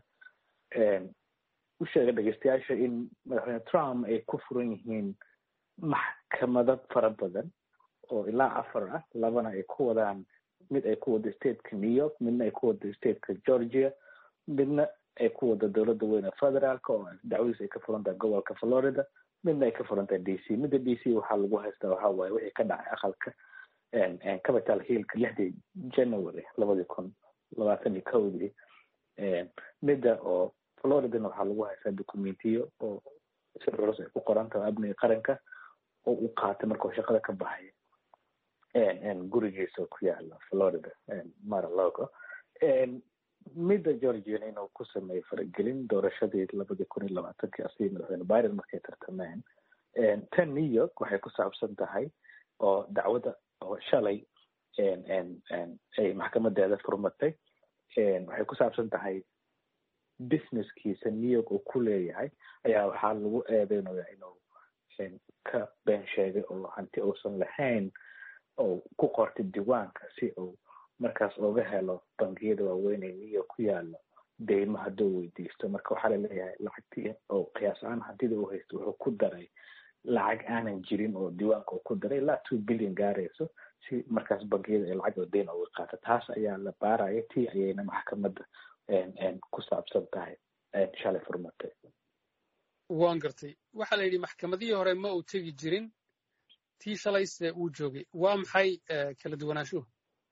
u sheega dhegeystayaasha in madaxweyne Trump ay ku furan yihiin maxkamado fara badan oo ilaa afar ah, labana ay ku wadaan, mid ay ku wada stateka New York, midna ay ku wada stateka Georgia, midna ay ku wada dowladda weyne federaalka oo dacwadiisa ay ka furantahay gobolka Florida, midna ay ka furantahay D C. midda D C waxaa lagu haystaa waxaa waaye wixii ka dhacay aqalka Capitol Hillka lixdii January labadii kun labaatan iyo kowdii. midda oo Floridana waxaa lagu haystaa dokumentiyo oo si culus ay ku qoran tahay amniga qaranka oo uu qaatay markuu shaqada ka baxay gurigiisa ku yaala Florida Mar-a-Lago. midda Georgia inuu ku sameeyay faragelin doorashadii labadii kun iyo labaatankii asii madaxweyne Biden markay tartameen. tan New York waxay ku saabsan tahay oo dacwadda oo shalay ay maxkamadeeda furmatay. waxay ku saabsan tahay businesskiisa New York uu ku leeyahay ayaa waxaa lagu eedeynaya inuu ka been sheegay oo hanti uusan lahayn oo ku qortay diiwaanka si uu markaas ooga helo bangiyada waaweyn ee New York ku yaalo deymo hadduu weydiisto. marka waxaa laleeyahay lacagtii oo qiyaas ahaan hantida uu haysto wuxuu ku daray lacag aanan jirin oo diiwaanka uu ku daray ilaa two billion gaarayso si markaas bangiyada ay lacag oo deyn uga qaato. taas ayaa la baaraya, tii ayayna maxkamadda ku saabsan tahay shalay furmatay. waan gartay. waxaa la yidhi maxkamadihii hore ma uu tegi jirin, tii shalayse uu joogay. waa maxay kala duwanaanshuhu?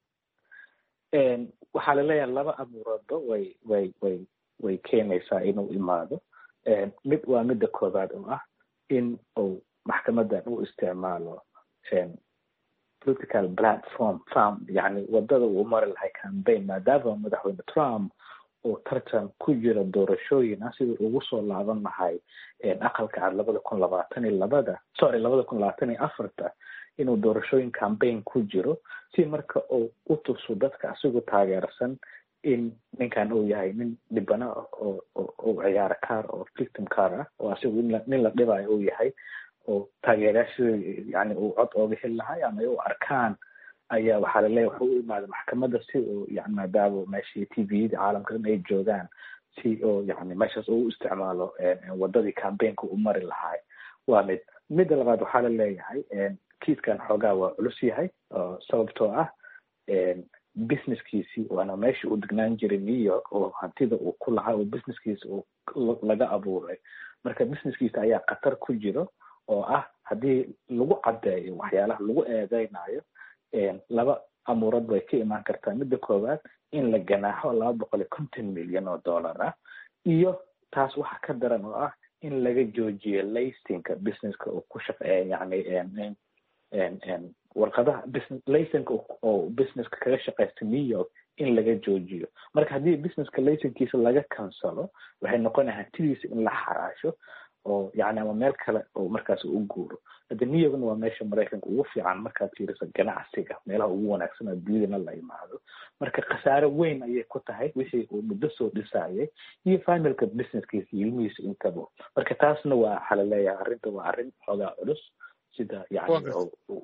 waxaa laleeyahay laba abuuradba way way way way keenaysaa inuu imaado. mid waa midda koobaad oo ah in uu maxkamadan u isticmaalo political platform farm, yani wadada uu mari lahay campaign, maadaama madaxweyne Trump oo tartan ku jira doorashooyin ah sidii ugu soo laaban lahay aqalka cad labada kun labaatan iyo labada sorry labada kun labaatan iyo afarta inuu doorashooyin campaign ku jiro si marka uu u tuso dadka asigu taageersan in ninkan uu yahay nin dhibana oo oo ciyaar kaar oo victim kaar ah oo asigu nin la dhibayo uu yahay oo taageerayaasha yani uu cod ooga heli lahay ama u arkaan ayaa waxaa laleeyahay wuxuu u imaada maxkamadda si uu yani maadaama meeshii t v-da caalamka dhan ay joogaan si oo yani meeshaas uu isticmaalo wadadii campaignka u mari lahay waa mid midda labaad waxaa la leeyahay kiiskan xoogaa waa culus yahay sababtoo ah businesskiisii waana meeshii uu degnaan jiray new york oo hantida uu ku lahaa oo businesskiisa uu laga abuuray marka businesskiisa ayaa khatar ku jiro oo ah haddii lagu caddeeyo waxyaalaha lagu eedeynayo laba amuurad bay ka imaan kartaa midda koowaad in la ganaaxo laba boqol iyo konton milyan oo dollar ah iyo taas waxa ka daran oo ah in laga joojiyo laysinka businesska uu ku shaqeeya yani warqadaha business laysinka oo businesska kaga shaqeysta new york in laga joojiyo marka haddii businesska laysinkiisa laga kansalo waxay noqonaya hantidiisa in la xaraasho oo yani ama meel kale oo markaas u guuro hadda new yorkna waa meesha maraykanka ugu fiican markaad fiiriso ganacsiga meelaha ugu wanaagsan oo dunidana la imaado marka khasaare weyn ayay ku tahay wixii uu muddo soo dhisayay iyo familka businesskiisa iyo ilmihiisa intaba marka taasna waa waxaa laleeyahay arrinta waa arrin xoogaa culus sida yani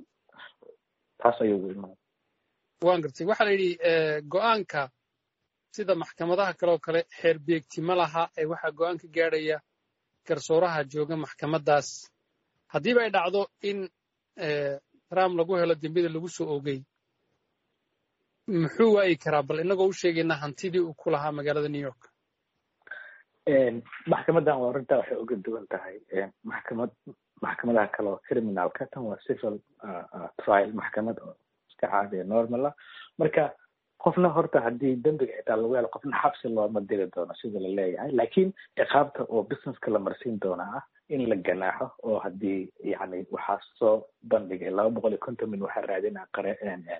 taas ayuu imaan waan gartay waxaa la yidhi go-aanka sida maxkamadaha kale oo kale xeer beegti ma laha ee waxaa go-aan ka gaadhaya garsooraha jooga maxkamaddaas haddiiba ay dhacdo in trump lagu helo dembida lagu soo oogay muxuu waayi karaa bal inagoo u sheegaynaa hantidii uu ku lahaa magaalada new york maxkamaddan waa arrintaa waxay uga duwan tahay maxkamad maxkamadaha kale oo criminalka tan waa civil trial maxkamad oo iska caadiya normala marka qofna horta haddii dembiga xitaa lagu helo qofna xabsi looma diri doono sida la leeyahay laakiin ciqaabta oo businesska la marsiin doonaa ah in la ganaaxo oo haddii yani waxaa soo bandhigay laba boqol iyo konton min waxaa raadinaa qare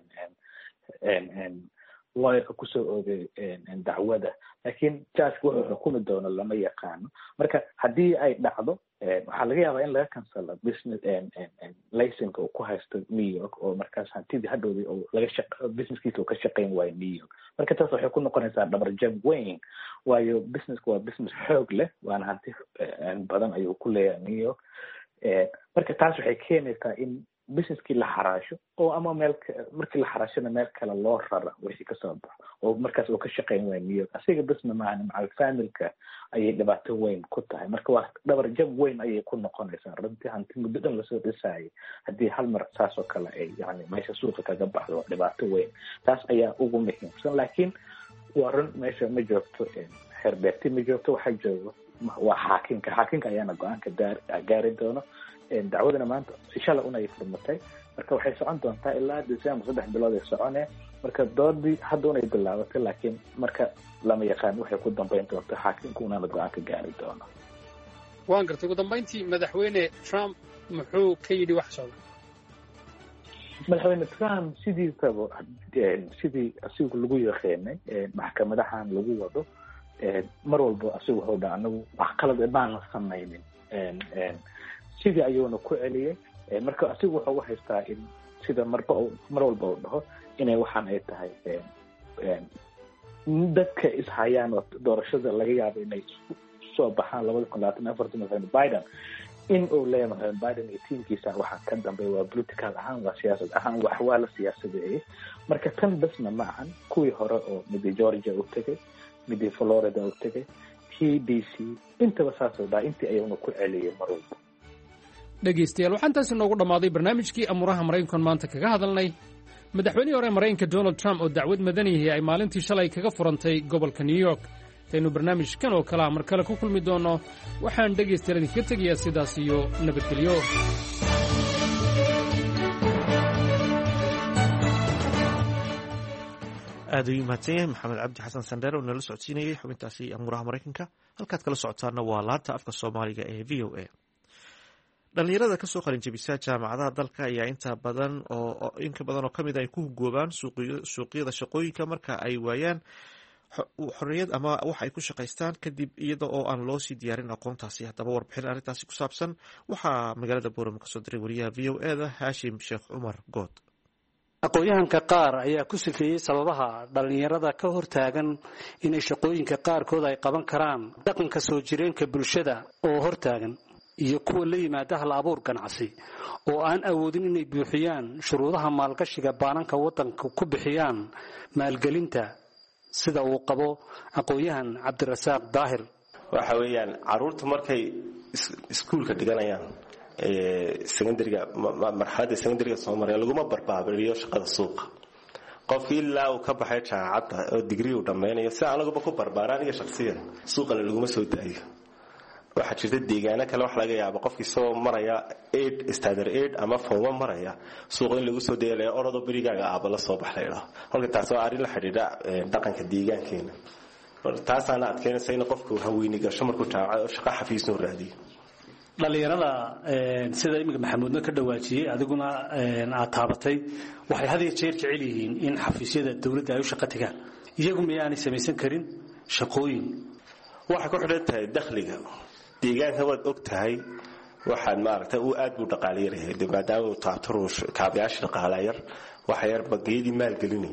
lawyerka kusoo oogay dacwada laakiin judgeka wuxuu xukumi doono lama yaqaano marka haddii ay dhacdo waxaa laga yaabaa in laga kansalo business licenka uu ku haysto new york oo markaas hantidii hadhowdii oo laga shaq businesskiisa uu ka shaqayn waayo new york marka taas waxay ku noqonaysaa dhabarjab weyn waayo businesska waa business xoog leh waana hanti badan ayuu ku leeyahay new york marka taas waxay keenaysaa in businesskii la xaraasho oo ama meel markii la xaraashana meel kale loo rara wixii kasoo baxo oo markaas uu ka shaqayn waayo new york asiga bisna maahan macal familka ayay dhibaato weyn ku tahay marka waa dhabarjab weyn ayay ku noqonaysaa runtii hanti muddo dhan lasoo dhisaayay haddii hal mar saas oo kale ay yani meesha suuqa kaga baxdo waa dhibaato weyn taas ayaa ugu muhiimsan laakiin waa run meesha ma joogto xeerbeerti ma joogto waxaa joogo waa xaakinka xaakinka ayaana go-aanka gaari doono dacwadana maanta shala un ay furmatay marka waxay socon doontaa ilaa december saddex bilood ay socone marka doodii hadda unay bilaabatay laakiin marka lama yaqaan waxay ku dambayn doonta xaakimka unaana go-aanka gaari doono waan gartay ugu dambayntii madaxweyne trump muxuu ka yidhi wax socda madaxweyne trump sidiisaba sidii asigu lagu yaqeenay maxkamadahan lagu wado mar walba asigu wuxuu dha anagu wax qalad baanan samaynin sidii ayuuna ku celiyey marka asigu wuxuu u haystaa in sida marba mar walba uu dhaho inay waxaan ay tahay dadka ishayaan oo doorashada laga yaabo inay soo baxaan labada kun labaatan afartan madaxweyne biden in uu leeyahay madaxweyne biden iyo tiimkiisa waxaa ka dambeeya waa political ahaan waa siyaasad ahaan wax waa la siyaasadeeyey marka tan basna ma ahan kuwii hore oo midii georgia u tegay midii florida u tegay t d c intaba saasoo dhaa intii ayuuna ku celiyey mar walba dhegaystayaal waxaan taasi noogu dhammaaday barnaamijkii amuuraha maraykankan maanta kaga hadalnay madaxweynihii hore maraykanka donald trump oo dacwad madaniyihii ay maalintii shalay kaga furantay gobolka new york intaynu barnaamijkan oo kalea mar kale ku kulmi doonno waxaan dhegaystayaal idinkaga tegayaa sidaas iyo nabadgelyo aad ayuu mahadsan yahay maxamed cabdi xasan sandheer oo nala socodsiinayay xubintaasi amuuraha maraykanka halkaad kala socotaana waa laanta afka soomaaliga ee v o a dhalinyarada kasoo qalin jebisa jaamacadaha dalka ayaa inta badan oo inka badan oo kamid ay ku hugoobaan suuqyada shaqooyinka marka ay waayaan xorriyad ama wax ay ku shaqaystaan kadib iyada oo aan loo sii diyaarin aqoontaasi. haddaba warbixin arrintaasi ku saabsan waxaa magaalada boorama kasoo diray wariyaha v o eda haashim sheekh cumar good. aqoon-yahanka qaar ayaa ku sifeeyey sababaha dhallinyarada ka hortaagan inay shaqooyinka qaarkood ay qaban karaan dhaqanka soo jireenka bulshada oo hortaagan iyo kuwa la yimaada hal abuur ganacsi oo aan awoodin inay buuxiyaan shuruudaha maalgashiga baananka waddanka ku bixiyaan maalgelinta sida uu qabo aqoon-yahan cabdirasaaq daahir. waxa weeyaan caruurta markay iskuulka dhiganayaan secondary-ga marxaladda secondary-ga Soomaaliya laguma barbaariyo shaqada suuqa. qofkii ilaa uu ka baxay jaamacadda oo degree uu dhameynayo si aan laguba ku barbaaraan iyo shakhsiyan suuqana laguma soo daayo. waxa jirta deegaano kale wax laga yaabo qofkii soo maraya eight standard eight ama form maraya suuqa in lagu soo deelayo orado berigaaga aaba la soo baxlayna. halka taas waa arrin la xiriira dhaqanka deegaankeena. taasana adkeynaysa in qofku haweeney gasho markuu jaamacad oo shaqo xafiis u raadiyo. dhalinyarada sida imika maxamuudna ka dhawaajiyay adiguna aad taabatay waxay had iyo jeer jecel yihiin in xafiisyada dawladda ay u shaqo tagaan iyagu miyaanay samaysan karin shaqooyin. waxay ku xidhan tahay dakhliga deegaanka waad og tahay waxaan maaragtay uu aad buu dhaqaaleeyahay maadaama uu taabtaro kaabayaasha dhaqaalaayar waxa yar bangiyadii maalgelinay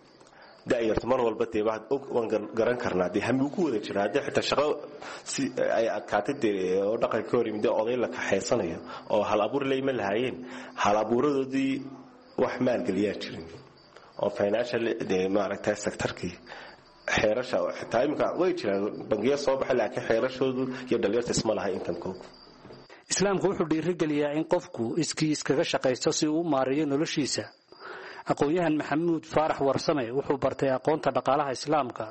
daayarta mar walba dee baad og waan garan karnaa dee hambi ku wada jira hadii xitaa shaqo si ay adkaatay oo dhaqanka hor yimid oday la kaxeysanayo oo hal abuur leeyma lahaayeen hal abuuradoodii wax maalgeliyaa jirin oo financial dee maaragtay sectorkii xeerasha xitaa imika way jiraan bangiyo soo baxay laakiin xeerashoodu iyo dhalinyarta isma laha inkamkooda. islaamku wuxuu dhiirigeliyaa in qofku iskii iskaga shaqaysto si uu u maareeyo noloshiisa. aqoon-yahan maxamuud faarax warsame wuxuu bartay aqoonta dhaqaalaha islaamka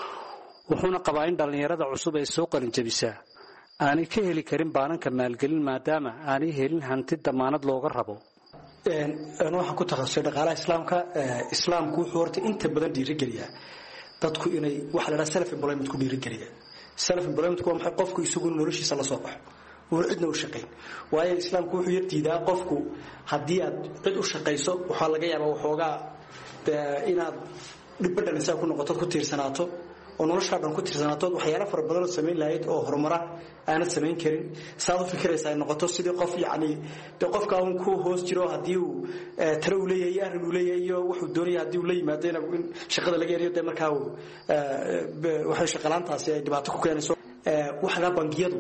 wuxuuna qabaa in dhallinyarada cusub ay soo qalin jabisaa aanay ka heli karin baananka maalgelin maadaama aanay helin hanti damaanad looga rabo. waxaan ku takhasusay dhaqaalaha islaamka. islaamku wuxuu horta inta badan dhiirigeliyaa dadku inay waxa la yidhaha self employment ku dhiirigeliya. self employment waa maxay? qofku isagu noloshiisa la soo baxo oo cidna u shaqeyn. waayo islaamku wuxuu yardiidaa qofku haddii aad cid u shaqayso waxaa laga yaabaa waxoogaa inaad dhibadhan isaa ku noqoto ku tiirsanaato oo noloshaa dhan ku tiirsanaato waxyaalo fara badan oo samayn lahayd oo horumara aanad samayn karin. saad u fikiraysa ay noqoto sidii qof yacni dee qofka un ku hoos jiro haddii uu talo uu leeyahay iyo arrin uu leeyahay iyo wuxuu doonaya haddii uu la yimaado in shaqada laga eriyo dee markaa uu waxay shaqalaantaasi ay dhibaato ku keenayso. waxaa bangiyadu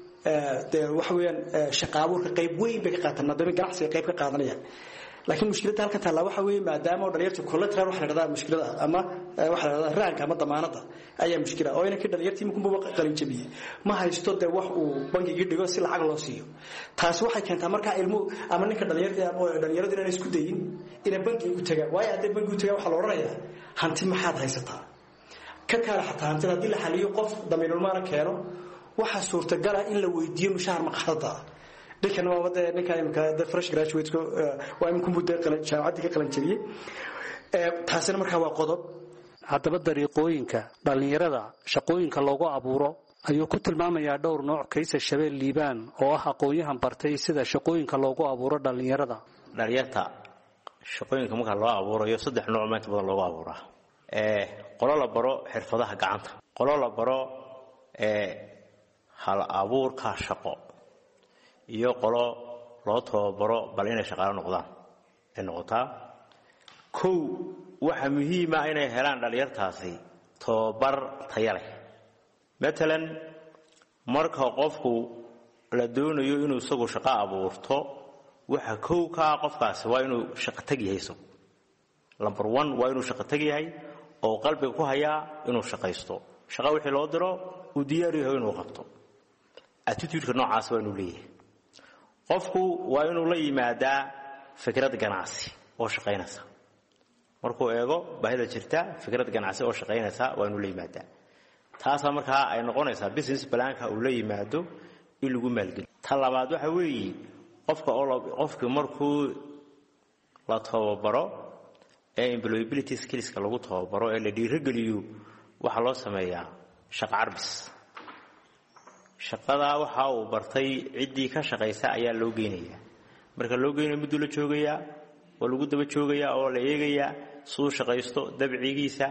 dee waxa weeyaan shaqa abuurka qayb weyn bay ka qaataan maadaama ganacsiga qayb ka qaadanayaan. laakiin mushkiladda halkan taallaa waxa weeye maadaama oo dhalinyarta collateral waxa la dhahdaa mushkilada ama waxa la dhahdaa raanka ama damaanada ayaa mushkila oo inanka dhalinyartii mukunba qalin jabiyey ma haysto dee wax uu bangiga dhigo si lacag loo siiyo. taasi waxay keentaa markaa ilmu ama ninka dhalinyarta ama dhalinyaradu inaan isku dayin inay bangiga u tagaan. waayo haddii bangiga u tagaan waxaa la odhanayaa hanti maxaad haysataa ka kaala xataa hantida haddii la xaliyo qof damiinulmaana keeno waxaa suurtagal ah in la weydiiyo mushaar maqaadada. ninkan waa wada ninkan imka the fresh graduate ko waa imku muddo qalan jaamacadda ka qalan jabiyay. taasina markaa waa qodob. haddaba dariiqooyinka dhallinyarada shaqooyinka loogu abuuro ayuu ku tilmaamayaa dhowr nooc. kaysa shabeel liibaan oo ah aqoon-yahan bartay sida shaqooyinka loogu abuuro dhallinyarada. dhalinyarta shaqooyinka marka loo abuurayo saddex nooc meenta badan loogu abuuraa. qolo la baro xirfadaha gacanta, qolo la baro hal abuurka shaqo, iyo qolo loo tababaro bal inay shaqaalo noqdaan ay noqotaa. kow waxa muhiima inay helaan dhalinyartaasi tababar tayo leh. matalan marka qofku la doonayo inuu isagu shaqo abuurto waxa kow ka qofkaasi waa inuu shaqo tag yahay. number one waa inuu shaqo tag yahay oo qalbiga ku hayaa inuu shaqaysto. shaqo wixii loo diro uu diyaar yahay inuu qabto. attitude-ka noocaas waa inuu leeyahay. qofku waa inuu la yimaadaa fikrad ganacsi oo shaqaynaysa. markuu eego baahida jirta fikrad ganacsi oo shaqaynaysa waa inuu la yimaadaa. taasa markaa ay noqonaysaa business plan-ka uu la yimaado in lagu maalgeliyo. ta labaad waxa weeye qofka oo qofkii markuu la tababaro ee employability skills-ka lagu tababaro ee la dhiirigeliyo waxa loo sameeyaa shaqo carbis. shaqada waxa uu bartay ciddii ka shaqaysa ayaa loo geynayaa. marka loo geynayo muddo la joogayaa oo lagu daba joogayaa oo la eegayaa suu shaqaysto dabcigiisa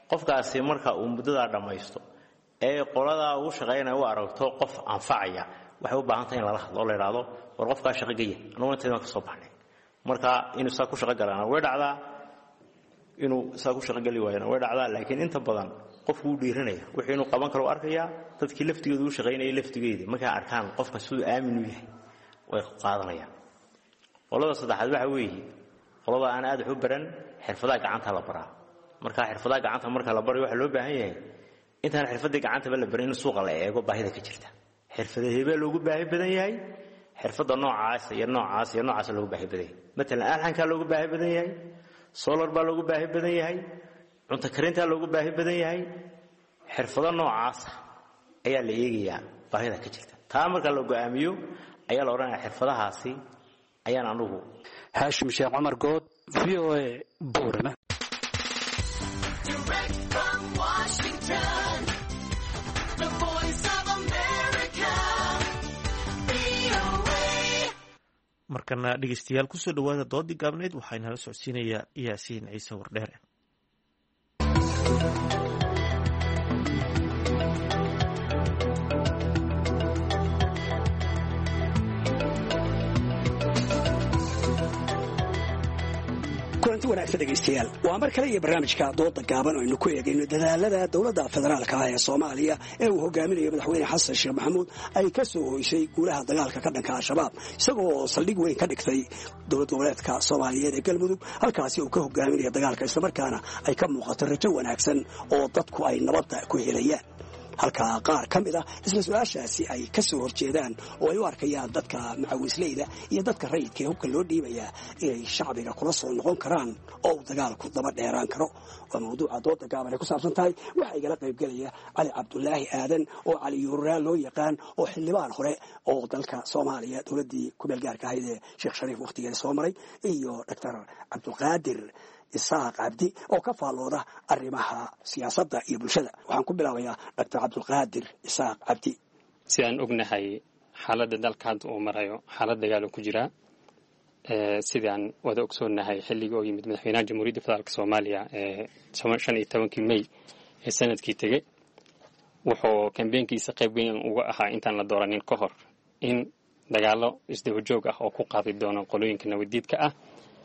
qofkaasi marka uu muddada dhamaysto ee qolada uu shaqeynaya u aragto qof anfacaya waxay u baahan tahay in la hadlo oo la yiraahdo war qofka shaqeeyay anoo inta ka soo baxnay marka inuu saa ku shaqo galana way dhacdaa inuu saa ku shaqo gali waayana way dhacdaa laakiin inta badan qofku uu dhiiranaya wixii inuu qaban karo arkaya dadkii laftigoodu u shaqeynayay laftigeedii marka arkaan qofka sidoo aamin u yahay way qaadanayaan qolada saddexaad waxa weeye qolada aan aad u baran xirfadaha gacanta la baraa marka xirfadaha gacanta marka la baro waxa loo baahan yahay intaan xirfadda gacanta la barin in suuqa la eego baahida ka jirta xirfadaha loogu baahi badan yahay xirfadda noocaas iyo noocaas iyo noocaas loogu baahi badan yahay mesela alxanka loogu baahi badan yahay solar baa loogu baahi badan yahay cunto karinta loogu baahi badan yahay xirfado noocaas ayaa la eegayaa baahida ka jirta taa marka la go'aamiyo ayaa la oranayaa xirfadahaasi ayaan anugu Hashim Sheekh Umar Good V O A Boorama markana dhegeystayaal ku soo dhawaada doodii gaabneed waxayna la socodsiinayaa Yaasiin Ciise Wardheere. kulanti wanaagsan dhegaystayaal waa mar kale iyo barnaamijka dooda gaaban oo aynu ku eegayno dadaalada dowladda federaalka ah ee Soomaaliya ee uu hogaaminayo madaxweyne Xasan Sheekh Maxamuud ay ka soo hoysay guulaha dagaalka ka dhanka Al-Shabaab isagoo saldhig weyn ka dhigtay dowlad goboleedka Soomaaliyeed ee Galmudug halkaasi uu ka hogaaminayo dagaalka isla markaana ay ka muuqato rajo wanaagsan oo dadku ay nabadda ku helayaan halka qaar kamid ah isla su'aashaasi ay ka soo horjeedaan oo ay u arkayaan dadka macawisleyda iyo dadka rayidka ee hubka loo dhiibaya inay shacbiga kula soo noqon karaan oo dagaalku daba dheeraan karo waa mawduuca dooda gaaban ee ku saabsan tahay waxa igala qayb galaya Cali Cabdullaahi Aadan oo Cali Yuraa loo yaqaan oo xildhibaan hore oo dalka Soomaaliya dowladii ku meel gaarka ahayd ee Sheekh Shariif waqtigeeda soo maray iyo Dr. Cabdulqaadir Isaaq Cabdi oo ka faalooda arrimaha siyaasadda iyo bulshada waxaan ku bilaabayaa Dr. Cabdulqaadir Isaaq Cabdi si aan ognahay xaaladda dalka hadda uu marayo xaalad dagaal ku jira ee sidaan wada ogsoonahay xilliga oo yimid madaxweynaha Jamhuuriyadda Federaalka Soomaaliya ee shan iyo tobankii May ee sanadkii tagay wuxuu kambeynkiisa qayb weyn uga ahaa intaan la dooranin ka hor in dagaalo isdaba joog ah oo ku qaadi doona qolooyinka nabadiidka ah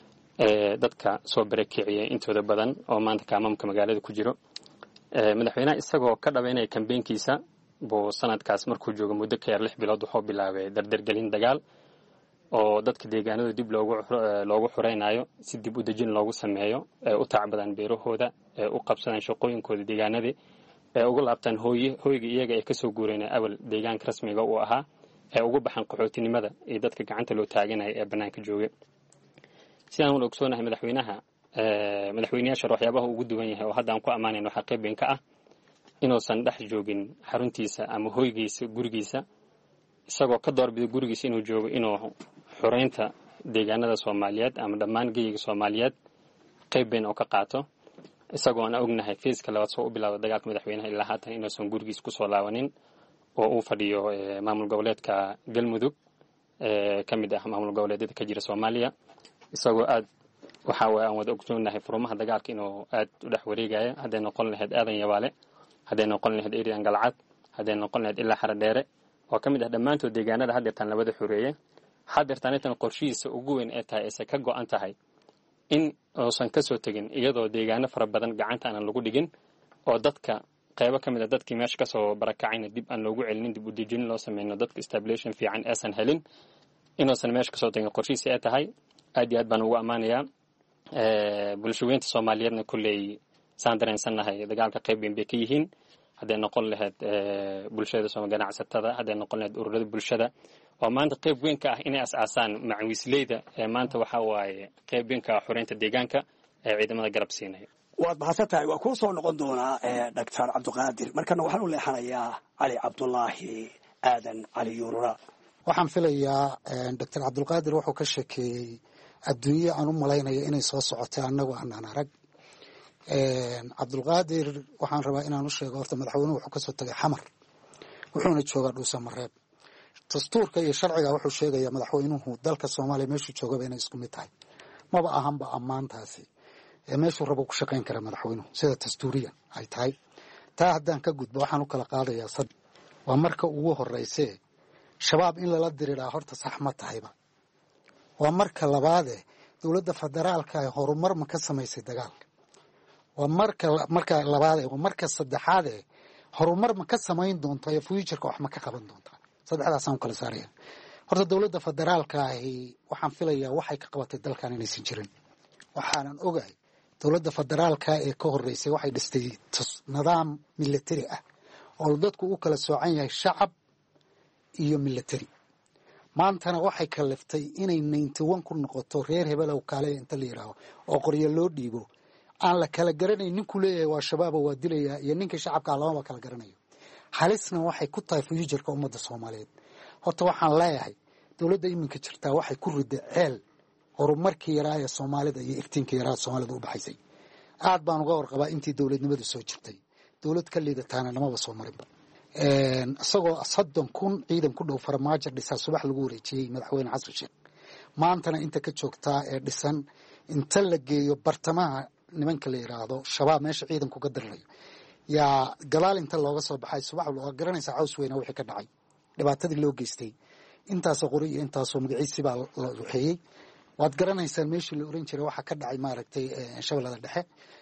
ee dadka soo barakiciyay intooda badan oo maanta kaamamka magaalada ku jiro ee madaxweynaha isagoo ka dhabeynay kambeynkiisa buu sanadkaas markuu joogo muddo ka yar lix bilood wuxuu bilaabay dardargelin dagaal oo dadka deegaanada dib loogu loogu xureynayo si dib u dejin loogu sameeyo ee u tacbadan beerahooda ee u qabsadaan shaqooyinkooda deegaanada ee ugu laabtaan hooyi hooyiga iyaga ee ka soo guureen awal deegaanka rasmiga uu ahaa ee ugu baxan qaxootinimada ee dadka gacanta loo taaganay ee banaanka jooga si aan u ogsoonahay madaxweynaha ee madaxweynayaasha waxyaabaha ugu duwan yahay oo hadda aan ku amaanayno waxa qayb ka ah inuusan dhex joogin xaruntiisa ama hooygiisa gurigiisa isagoo ka doorbida gurigiisa inuu joogo inuu xureynta deegaanada Soomaaliyeed ama dhammaan geeyiga Soomaaliyeed qayb weyn oo ka qaato isagoo aan ognahay fiiska labaad soo u bilaabo dagaalka madaxweynaha ilaa haatan inuusan gurigiisa ku soo laawanin oo uu fadhiyo maamul goboleedka Galmudug ee kamid ah maamul goboleedyada ka jira Soomaaliya isagoo aad waxa way aan wada ogsoonahay furmaha dagaalka inuu aad u dhex wareegayo haday noqon lahayd aadan yawaale haday noqon lahayd Eeriyan Galcad haday noqon lahayd ilaa Xaradheere oo kamid ah dhamaantood deegaanada hadda tan labada xureeyay hadeertan intan qorshihiisa ugu weyn ee tahay ee ka go'an tahay in oosan ka soo tagin iyadoo deegaano fara badan gacanta aan lagu dhigin oo dadka qaybo kamid ah dadkii meesha ka soo barakacayna dib aan loogu celin dib u dejin loo sameeyo dadka establishment fiican aysan helin inoosan meesha ka soo tagin qorshihiisa ee tahay aad iyo aad baan ugu amaanayaa ee bulshooyinka Soomaaliyeedna kulay saan dareensanahay dagaalka qayb weyn bay ka yihiin haday noqon lahayd ee bulshada Soomaaliyeed ganacsatada haday noqon lahayd ururada bulshada oo maanta qayb weyn ka ah inay asaasaan macawisleyda ee maanta waxa waaye qayb weyn ka xureynta deegaanka ee ciidamada garab siinay waad mahadsantahay waa ku soo noqon doonaa ee Dr. Cabdulqaadir markana waxaan u leexanayaa Cali Cabdullaahi Aadan Cali Yuraa waxaan filayaa Dr. Cabdulqaadir wuxuu ka sheekeeyay adduunyo aan u malaynayo inay soo socotay annagu aanan arag Cabdulqaadir waxaan rabaa inaan u sheego horta madaxweynuhu wuxuu ka soo tagay xamar wuxuuna joogaa dhuusa mareeb dastuurka iyo sharciga wuxuu sheegayaa madaxweynuhu dalka Soomaaliya meeshuu joogaba inay isku mid tahay maba ahanba ammaantaasi ee meeshuu rabo ku shaqayn kara madaxweynuhu sida dastuuriyan ay tahay. taa haddaan ka gudbo waxaan u kala qaadayaa sad waa marka ugu horreysee shabaab in lala diriraa horta sax ma tahayba. waa marka labaadee dowladda federaalka ay horumar ma ka samaysay dagaalka. waa marka marka labaadee waa marka saddexaadee horumar ma ka samayn doontaa iyo fuuturka wax ma ka qaban doontaa. saddexdaasaan u kala saaraya. horta dowladda federaalka ahi waxaan filayaa waxay ka qabatay dalkan inaysan jirin. waxaanan ogahay dowladda federaalka ee ka horreysay waxay dhistay nidaam military ah oo dadku u kala soocan yahay shacab iyo military. maantana waxay kaliftay inay ninety one ku noqoto reer hebelow kaale inta la yidhaaho oo qoryo loo dhiibo aan la kala garanayn ninku leeyahay waa shabaaba waa dilayaa iyo ninkii shacabka lamaba kala garanayo. halisna waxay ku tahay fuuturka ummadda Soomaaliyeed. horta waxaan leeyahay dowladda iminka jirtaa waxay ku riday ceel horumarkii yaraa ee Soomaalida iyo iftiinkii yaraa Soomaalida u baxaysay. aad baan uga warqabaa intii dowladnimadu soo jirtay dowlad ka liidataana namaba soo marinba. een asagoo soddon kun ciidan ku dhow farmaajo dhisaa subax lagu wareejiyey madaxweyne xasan sheekh. maantana inta ka joogtaa ee dhisan inta la geeyo bartamaha nimanka la yiraahdo shabaab meesha ciidanku ka dirlayo yaa gadaal inta looga soo baxay subax loo garanaysa caws weyna wixii ka dhacay dhibaatadii loo geystay intaasoo qori iyo intaasoo magaciisi baa la ruxeeyey. waad garanaysaan meeshii la oran jiray waxa ka dhacay maaragtay shabeellada dhexe.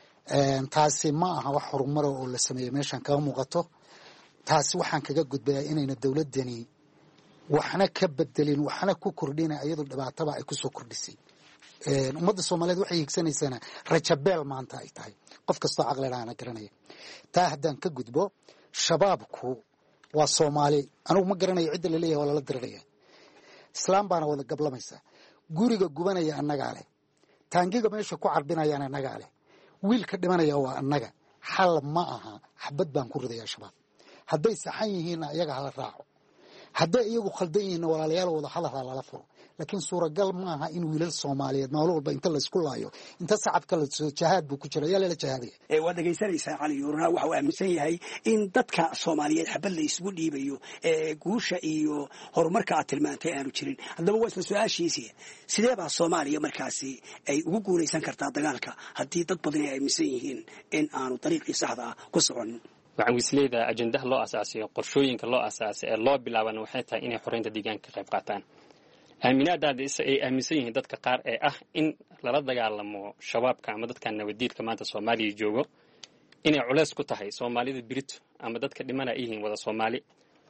taasi ma aha wax horumar oo la sameeyo meeshan kaga muuqato. taasi waxaan kaga gudbayaa inayna dowladdani waxna ka bedelin waxna ku kordhina iyadoo dhibaataba ay ku soo kordhisay. ummadda Soomaaliyeed waxay higsanaysaa rajabeel maanta ay tahay qof kastoo caqli lehna garanaya. taa haddaan ka gudbo shabaabku waa Soomaali anigu ma garanayo cidda la leeyahay waa lala diriraya. islaam baana wada gablamaysa. guriga gubanaya annaga leh taangiga meesha ku carbinayaan annaga leh wiilka dhimanaya waa annaga. xal ma aha xabad baan ku ridayaa shabaab. hadday saxan yihiin iyaga hala raaco hadday iyagu khaldan yihiin walaalayaal wada hadal lala furo. laakiin suuragal ma aha in wiilal Soomaaliyeed maalin walba inta la isku laayo inta sacabka la soo jahaad buu ku jira yalla la jahaadaya. ee waa dhageysanaysaa Cali Yuurna waxa uu aaminsan yahay in dadka Soomaaliyeed xabad la isugu dhiibayo ee guusha iyo horumarka aad tilmaantay aanu jirin. haddaba waa isla su'aashiisii sidee baa Soomaaliya markaasi ay ugu guuleysan kartaa dagaalka haddii dad badan ay aaminsan yihiin in aanu dariiqii saxda ah ku soconin. waxaan wisleedaa ajendaha loo asaasiyo qorshooyinka loo asaasay ee loo bilaabana waxay tahay inay xoreynta deegaanka ka qayb qaataan. aaminaadaada ay aaminsan yihiin dadka qaar ee ah in lala dagaalamo shabaabka ama dadka nabadiidka maanta Soomaaliya joogo inay culeys ku tahay Soomaalida Brit ama dadka dhimana ay yihiin wada Soomaali.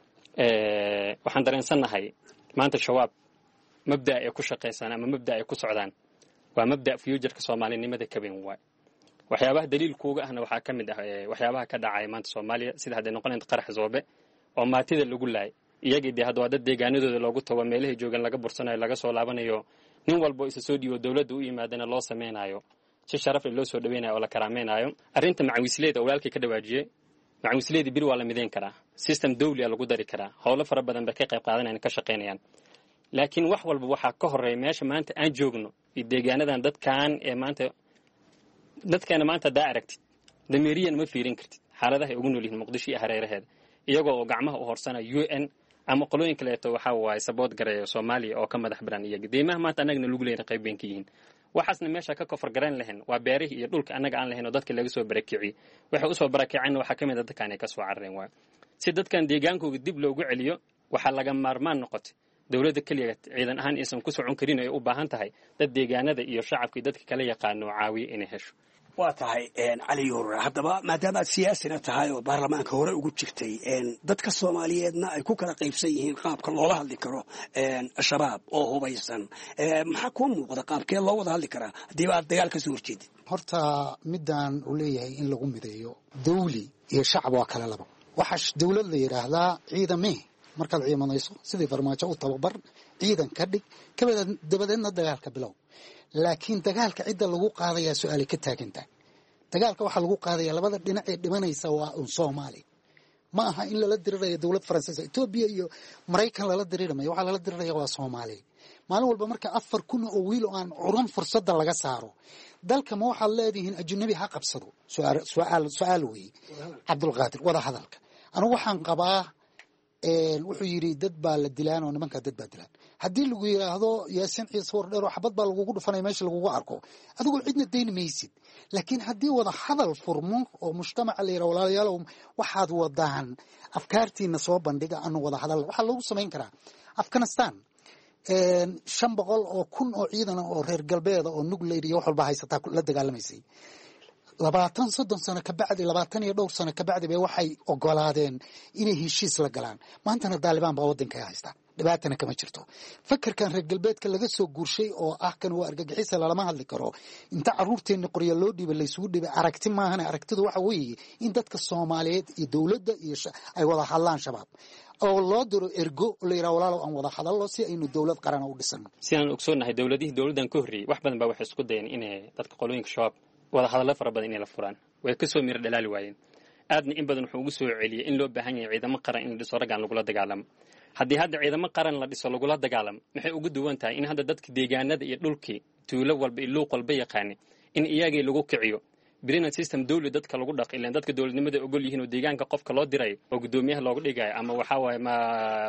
ee waxaan dareensanahay maanta shabaab mabda ay ku shaqeysaan ama mabda ay ku socdaan waa mabda fuuturka Soomaalinimada ka been waay. waxyaabaha daliilkooga ahna waxaa ka mid ah waxyaabaha ka dhacay maanta Soomaaliya sida hadda noqonayna qarax Zoobe oo maatida lagu laay iyagii de hadda dad deegaanadooda loogu tago meelaha joogan laga bursanayo laga soo laabanayo nin walba isa soo dhiibo dawladda u yimaadana loo sameeynayo si sharaf leh loo soo dhaweynayo oo la karaameeyo. arrinta macawisleeda walaalkii ka dhawaajiyay macawisleeda bir waa la mideyn karaa system dawli ah lagu dari karaa howlo fara badan ba ka qayb qaadanayaan ka shaqeynayaan. laakiin wax walba waxa ka horeeya meesha maanta aan joogno deegaanadan dadkaan ee maanta dadkana maanta daa aragtid dameeriyan ma fiirin kartid xaaladaha ay ugu nool yihiin Muqdisho iyo hareeraheeda iyagoo gacmaha u horsana U N ama qolooyin kale oo waxa waay sabood gareeyo Soomaaliya oo ka madax banaan iyaga deemaha maanta anagna lagu leeyahay qayb been ka yihiin. waxaasna meesha ka kofar garan lahayn waa beerihi iyo dhulka anaga aan lahayn oo dadka laga soo barakiciyay waxa u soo barakicayna waxa kamid ah dadkan ay ka soo carreen waa si dadkan deegaankooda dib loogu celiyo waxa laga maarmaan noqotay dawladda kaliya ciidan ahaan aysan ku socon karin ay u baahan tahay dad deegaanada iyo shacabka dadka kala yaqaan oo caawiyo inay hesho. waa tahay Cali Yuurna haddaba maadaama aad siyaasina tahay oo baarlamaanka hore ugu jirtay dadka Soomaaliyeedna ay ku kala qaybsan yihiin qaabka loola hadli karo shabaab oo hubaysan maxaa ku muuqda qaabkee loo wada hadli karaa haddii aad dagaal ka soo horjeedid. horta midaan uu leeyahay in lagu mideeyo dawli iyo shacab waa kala laba. waxa dawlad la yiraahdaa ciidamee markaad ciidamayso sidii farmaajo u tababar ciidan ka dhig kabadeedna dagaalka bilow. laakiin dagaalka cidda lagu qaadaya su'aal ka taaganta dagaalka waxa lagu qaadaya labada dhinac ee dhimanaysa waa un Soomaali ma aha in la dirirayo dawlad Faransiis Ethiopia iyo Mareykan la dirirayo waxa la dirirayo waa Soomaali. maalin walba marka afar kun oo wiil oo aan curan fursada laga saaro dalka ma waxa leedihiin ajnabi ha qabsado su'aal su'aal su'aal weey Cabdul Qaadir wada hadalka anigu waxaan qabaa wuxuu yidhi dad baa la dilaan oo nimankaa dad baa dilaan haddii lagu yidhaahdo yaasin ciise wardheer oo xabad baa lagugu dhufanaya meesha lagugu arko adigoo cidna dayni maysid laakiin haddii wada hadal furmo oo mujtamaca la yidhaha walaalayaal waxaad wadaan afkaartiina soo bandhiga anu wada hadal waxaa loogu samayn karaa afghanistan shan boqol oo kun oo ciidan oo reer galbeeda oo nuclear iyo wax walba haysataa la dagaalamaysay labaatan soddon sano kabacdi labaatan iyo dhowr sano kabacdi bay waxay ogolaadeen inay heshiis la galaan maantana daalibaan baa waddanka haystaa dhibaatana kama jirto fakarkan reer galbeedka laga soo guurshay oo ah kan waa argagixisa lalama hadli karo inta caruurteenna qoryo loo dhiibay laysugu dhiibay aragti maahan aragtidu waxa weeye in dadka soomaaliyeed iyo dowladda iyo ay wada hadlaan shabaab oo loo diro ergo la yiraahdo walaalow aan wada hadalno si aynu dowlad qaran u dhisano sidaan ogsoonahay dowladihii dowladdan ka horreeyay wax badan baa waxay isku dayeen inay dadka qolooyinka shabaab wada hadallo fara badan inay la furaan way ka soo miro dhalaali waayeen aadna in badan wuxuu ugu soo celiyay in loo baahan yahay ciidamo qaran in la dhiso raggaan lagula dagaalamo haddii hadda ciidamo qaran la dhiso lagula dagaalamo maxay ugu duwan tahay in hadda dadka deegaanada iyo dhulkii tuulo walba iyo luuq walba yaqaani in iyagii lagu kiciyo birina system dawli dadka lagu dhaqo ilaa dadka dawladnimada ogol yihiin oo deegaanka qofka loo diray oo gudoomiyaha loogu dhigayo ama waxa waay ma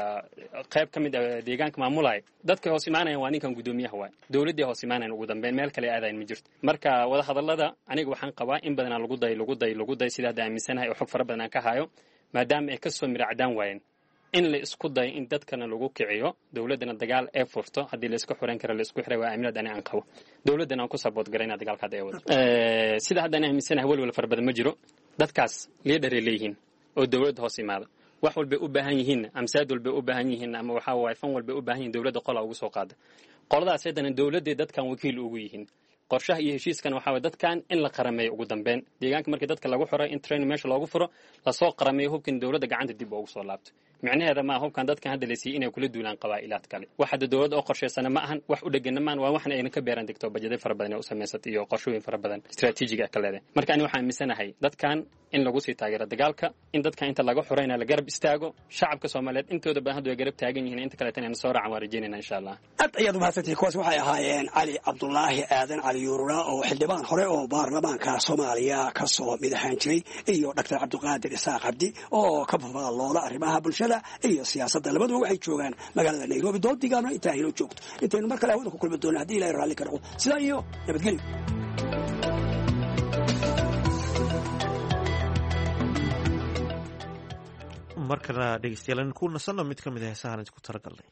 qayb kamid ah deegaanka maamulay dadka hoos imaanayaan waa ninkan gudoomiyaha waay dawladda hoos imaanayaan ugu dambeyn meel kale aadayn ma jirto marka wada hadallada aniga waxaan qabaa in badan lagu day lagu day lagu day sida aaminsanahay oo xog fara badan aan ka hayo maadaama ay ka soo miracdaan waayeen in la isku day in dadkana lagu kiciyo dawladana dagaal ee furto hadii la isku xiran karo la isku xiray waa aaminad aan qabo dawladana aan ku support garayna dagaalka ay wado ee sida hadda aan aaminsanahay walwal fara badan ma jiro dadkaas leader ay leeyihiin oo dawladda hoos imaada wax walba u baahan yihiin amsaad walba u baahan yihiin ama waxa way fan walba u baahan yihiin dawladda qola ugu soo qaada qoladaas aydan dawladda dadkan wakiil ugu yihiin qorshaha iyo heshiiskan waxa way dadkan in la qarameeyo ugu dambeyn deegaanka markii dadka lagu xiray in train meesha loogu furo la soo qarameeyo hubkan dawladda gacanta dib ugu soo laabto macnaheedu ma hubkan dadkan hadda la siiyay inay kula duulaan qabaa'ilaad kale waxa dawladda oo qorsheysan ma ahan wax u dhagan ma waa waxna ayna ka beeran degto bajeday fara badan oo sameysatay iyo qorshooyin fara badan istiraatiiji ah kale marka ani waxaan miisanahay dadkan in lagu sii taageero dagaalka in dadkan inta laga xurayna la garab istaago shacabka Soomaaliyeed intooda badan hadda way garab taagan yihiin inta kale tan soo raacan wareejinayna insha Allah aad ayaad u mahadsantahay kuwaas waxay ahaayeen Cali Cabdullaahi Aadan Cali Yuurura oo xildhibaan hore oo baarlamaanka Soomaaliya ka soo midaxaan jiray iyo Dr. Cabdiqaadir Isaaq Cabdi oo ka fadlooda arrimaha bulshada iyo siyaasadda labaduba waxay joogaan magaalada Nairobi doodigaana inta ay joogto intaynu mar kale wada ku kulmi doonaa hadii Ilaahay raali ka noqdo sidaa iyo nabadgelyo markana dhegeystayaal ku nasano mid ka mid ah heesahan isku talagalnay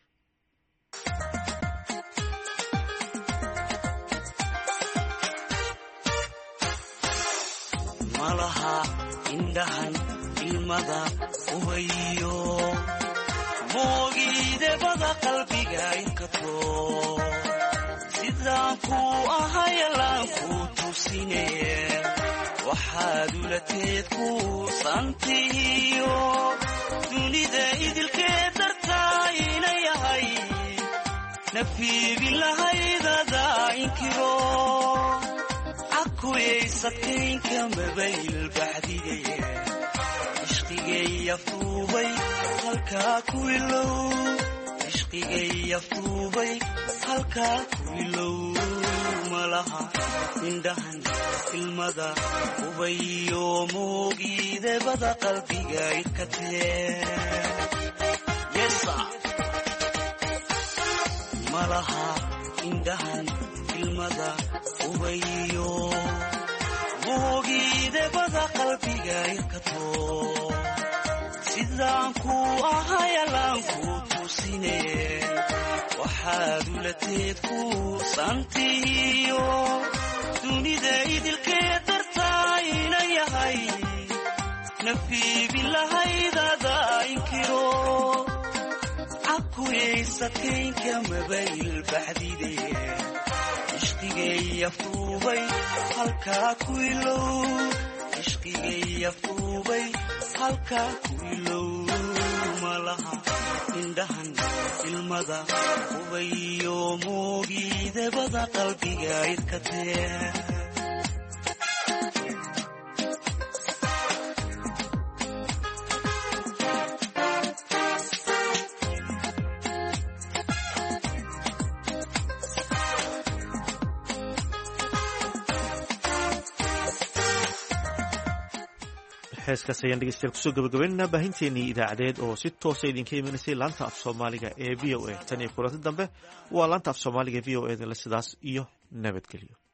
malaha indhahan ilmada ubayo moogiide bada qalbiga inkato sidaan ku ahayalaan ku tusine waxaad ulateed ku santihiyo dunida idilkee dartaa ina yahay nafiibin lahaydada inkiro cakuyaysadkaynka mabayl baxdige ishqigaya fuubay halkaa ku ilow ishqigaya fuubay halkaa ku ilow malaha indhahan ilmada ubayo moogiide bada qalbiga idkatee malaha indhahan ilmada ubayo moogiide bada qalbiga idkato sidaan ku ahayalaan ku tusine waxaad ulateed ku santihiyo dunida idilkee dartaa ina yahay nafiibin lahaydada inkiro cakuyaysadkaynka mabayl baxdide ishqigaya fuubay halkaa ku ilow ishqigaya fuubay halkaa ku ilow malaha indhahan ilmada ubayo moogiide bada qalbiga idkatee heeskaas ayaan dhegeystayaal kusoo gabagabaynaynaa baahinteenii idaacadeed oo si toosa idinka imanaysay laanta af soomaaliga ee v o a tan iyo kulanti dambe waa laanta af soomaaliga v o e da le sidaas iyo nabadgelyo.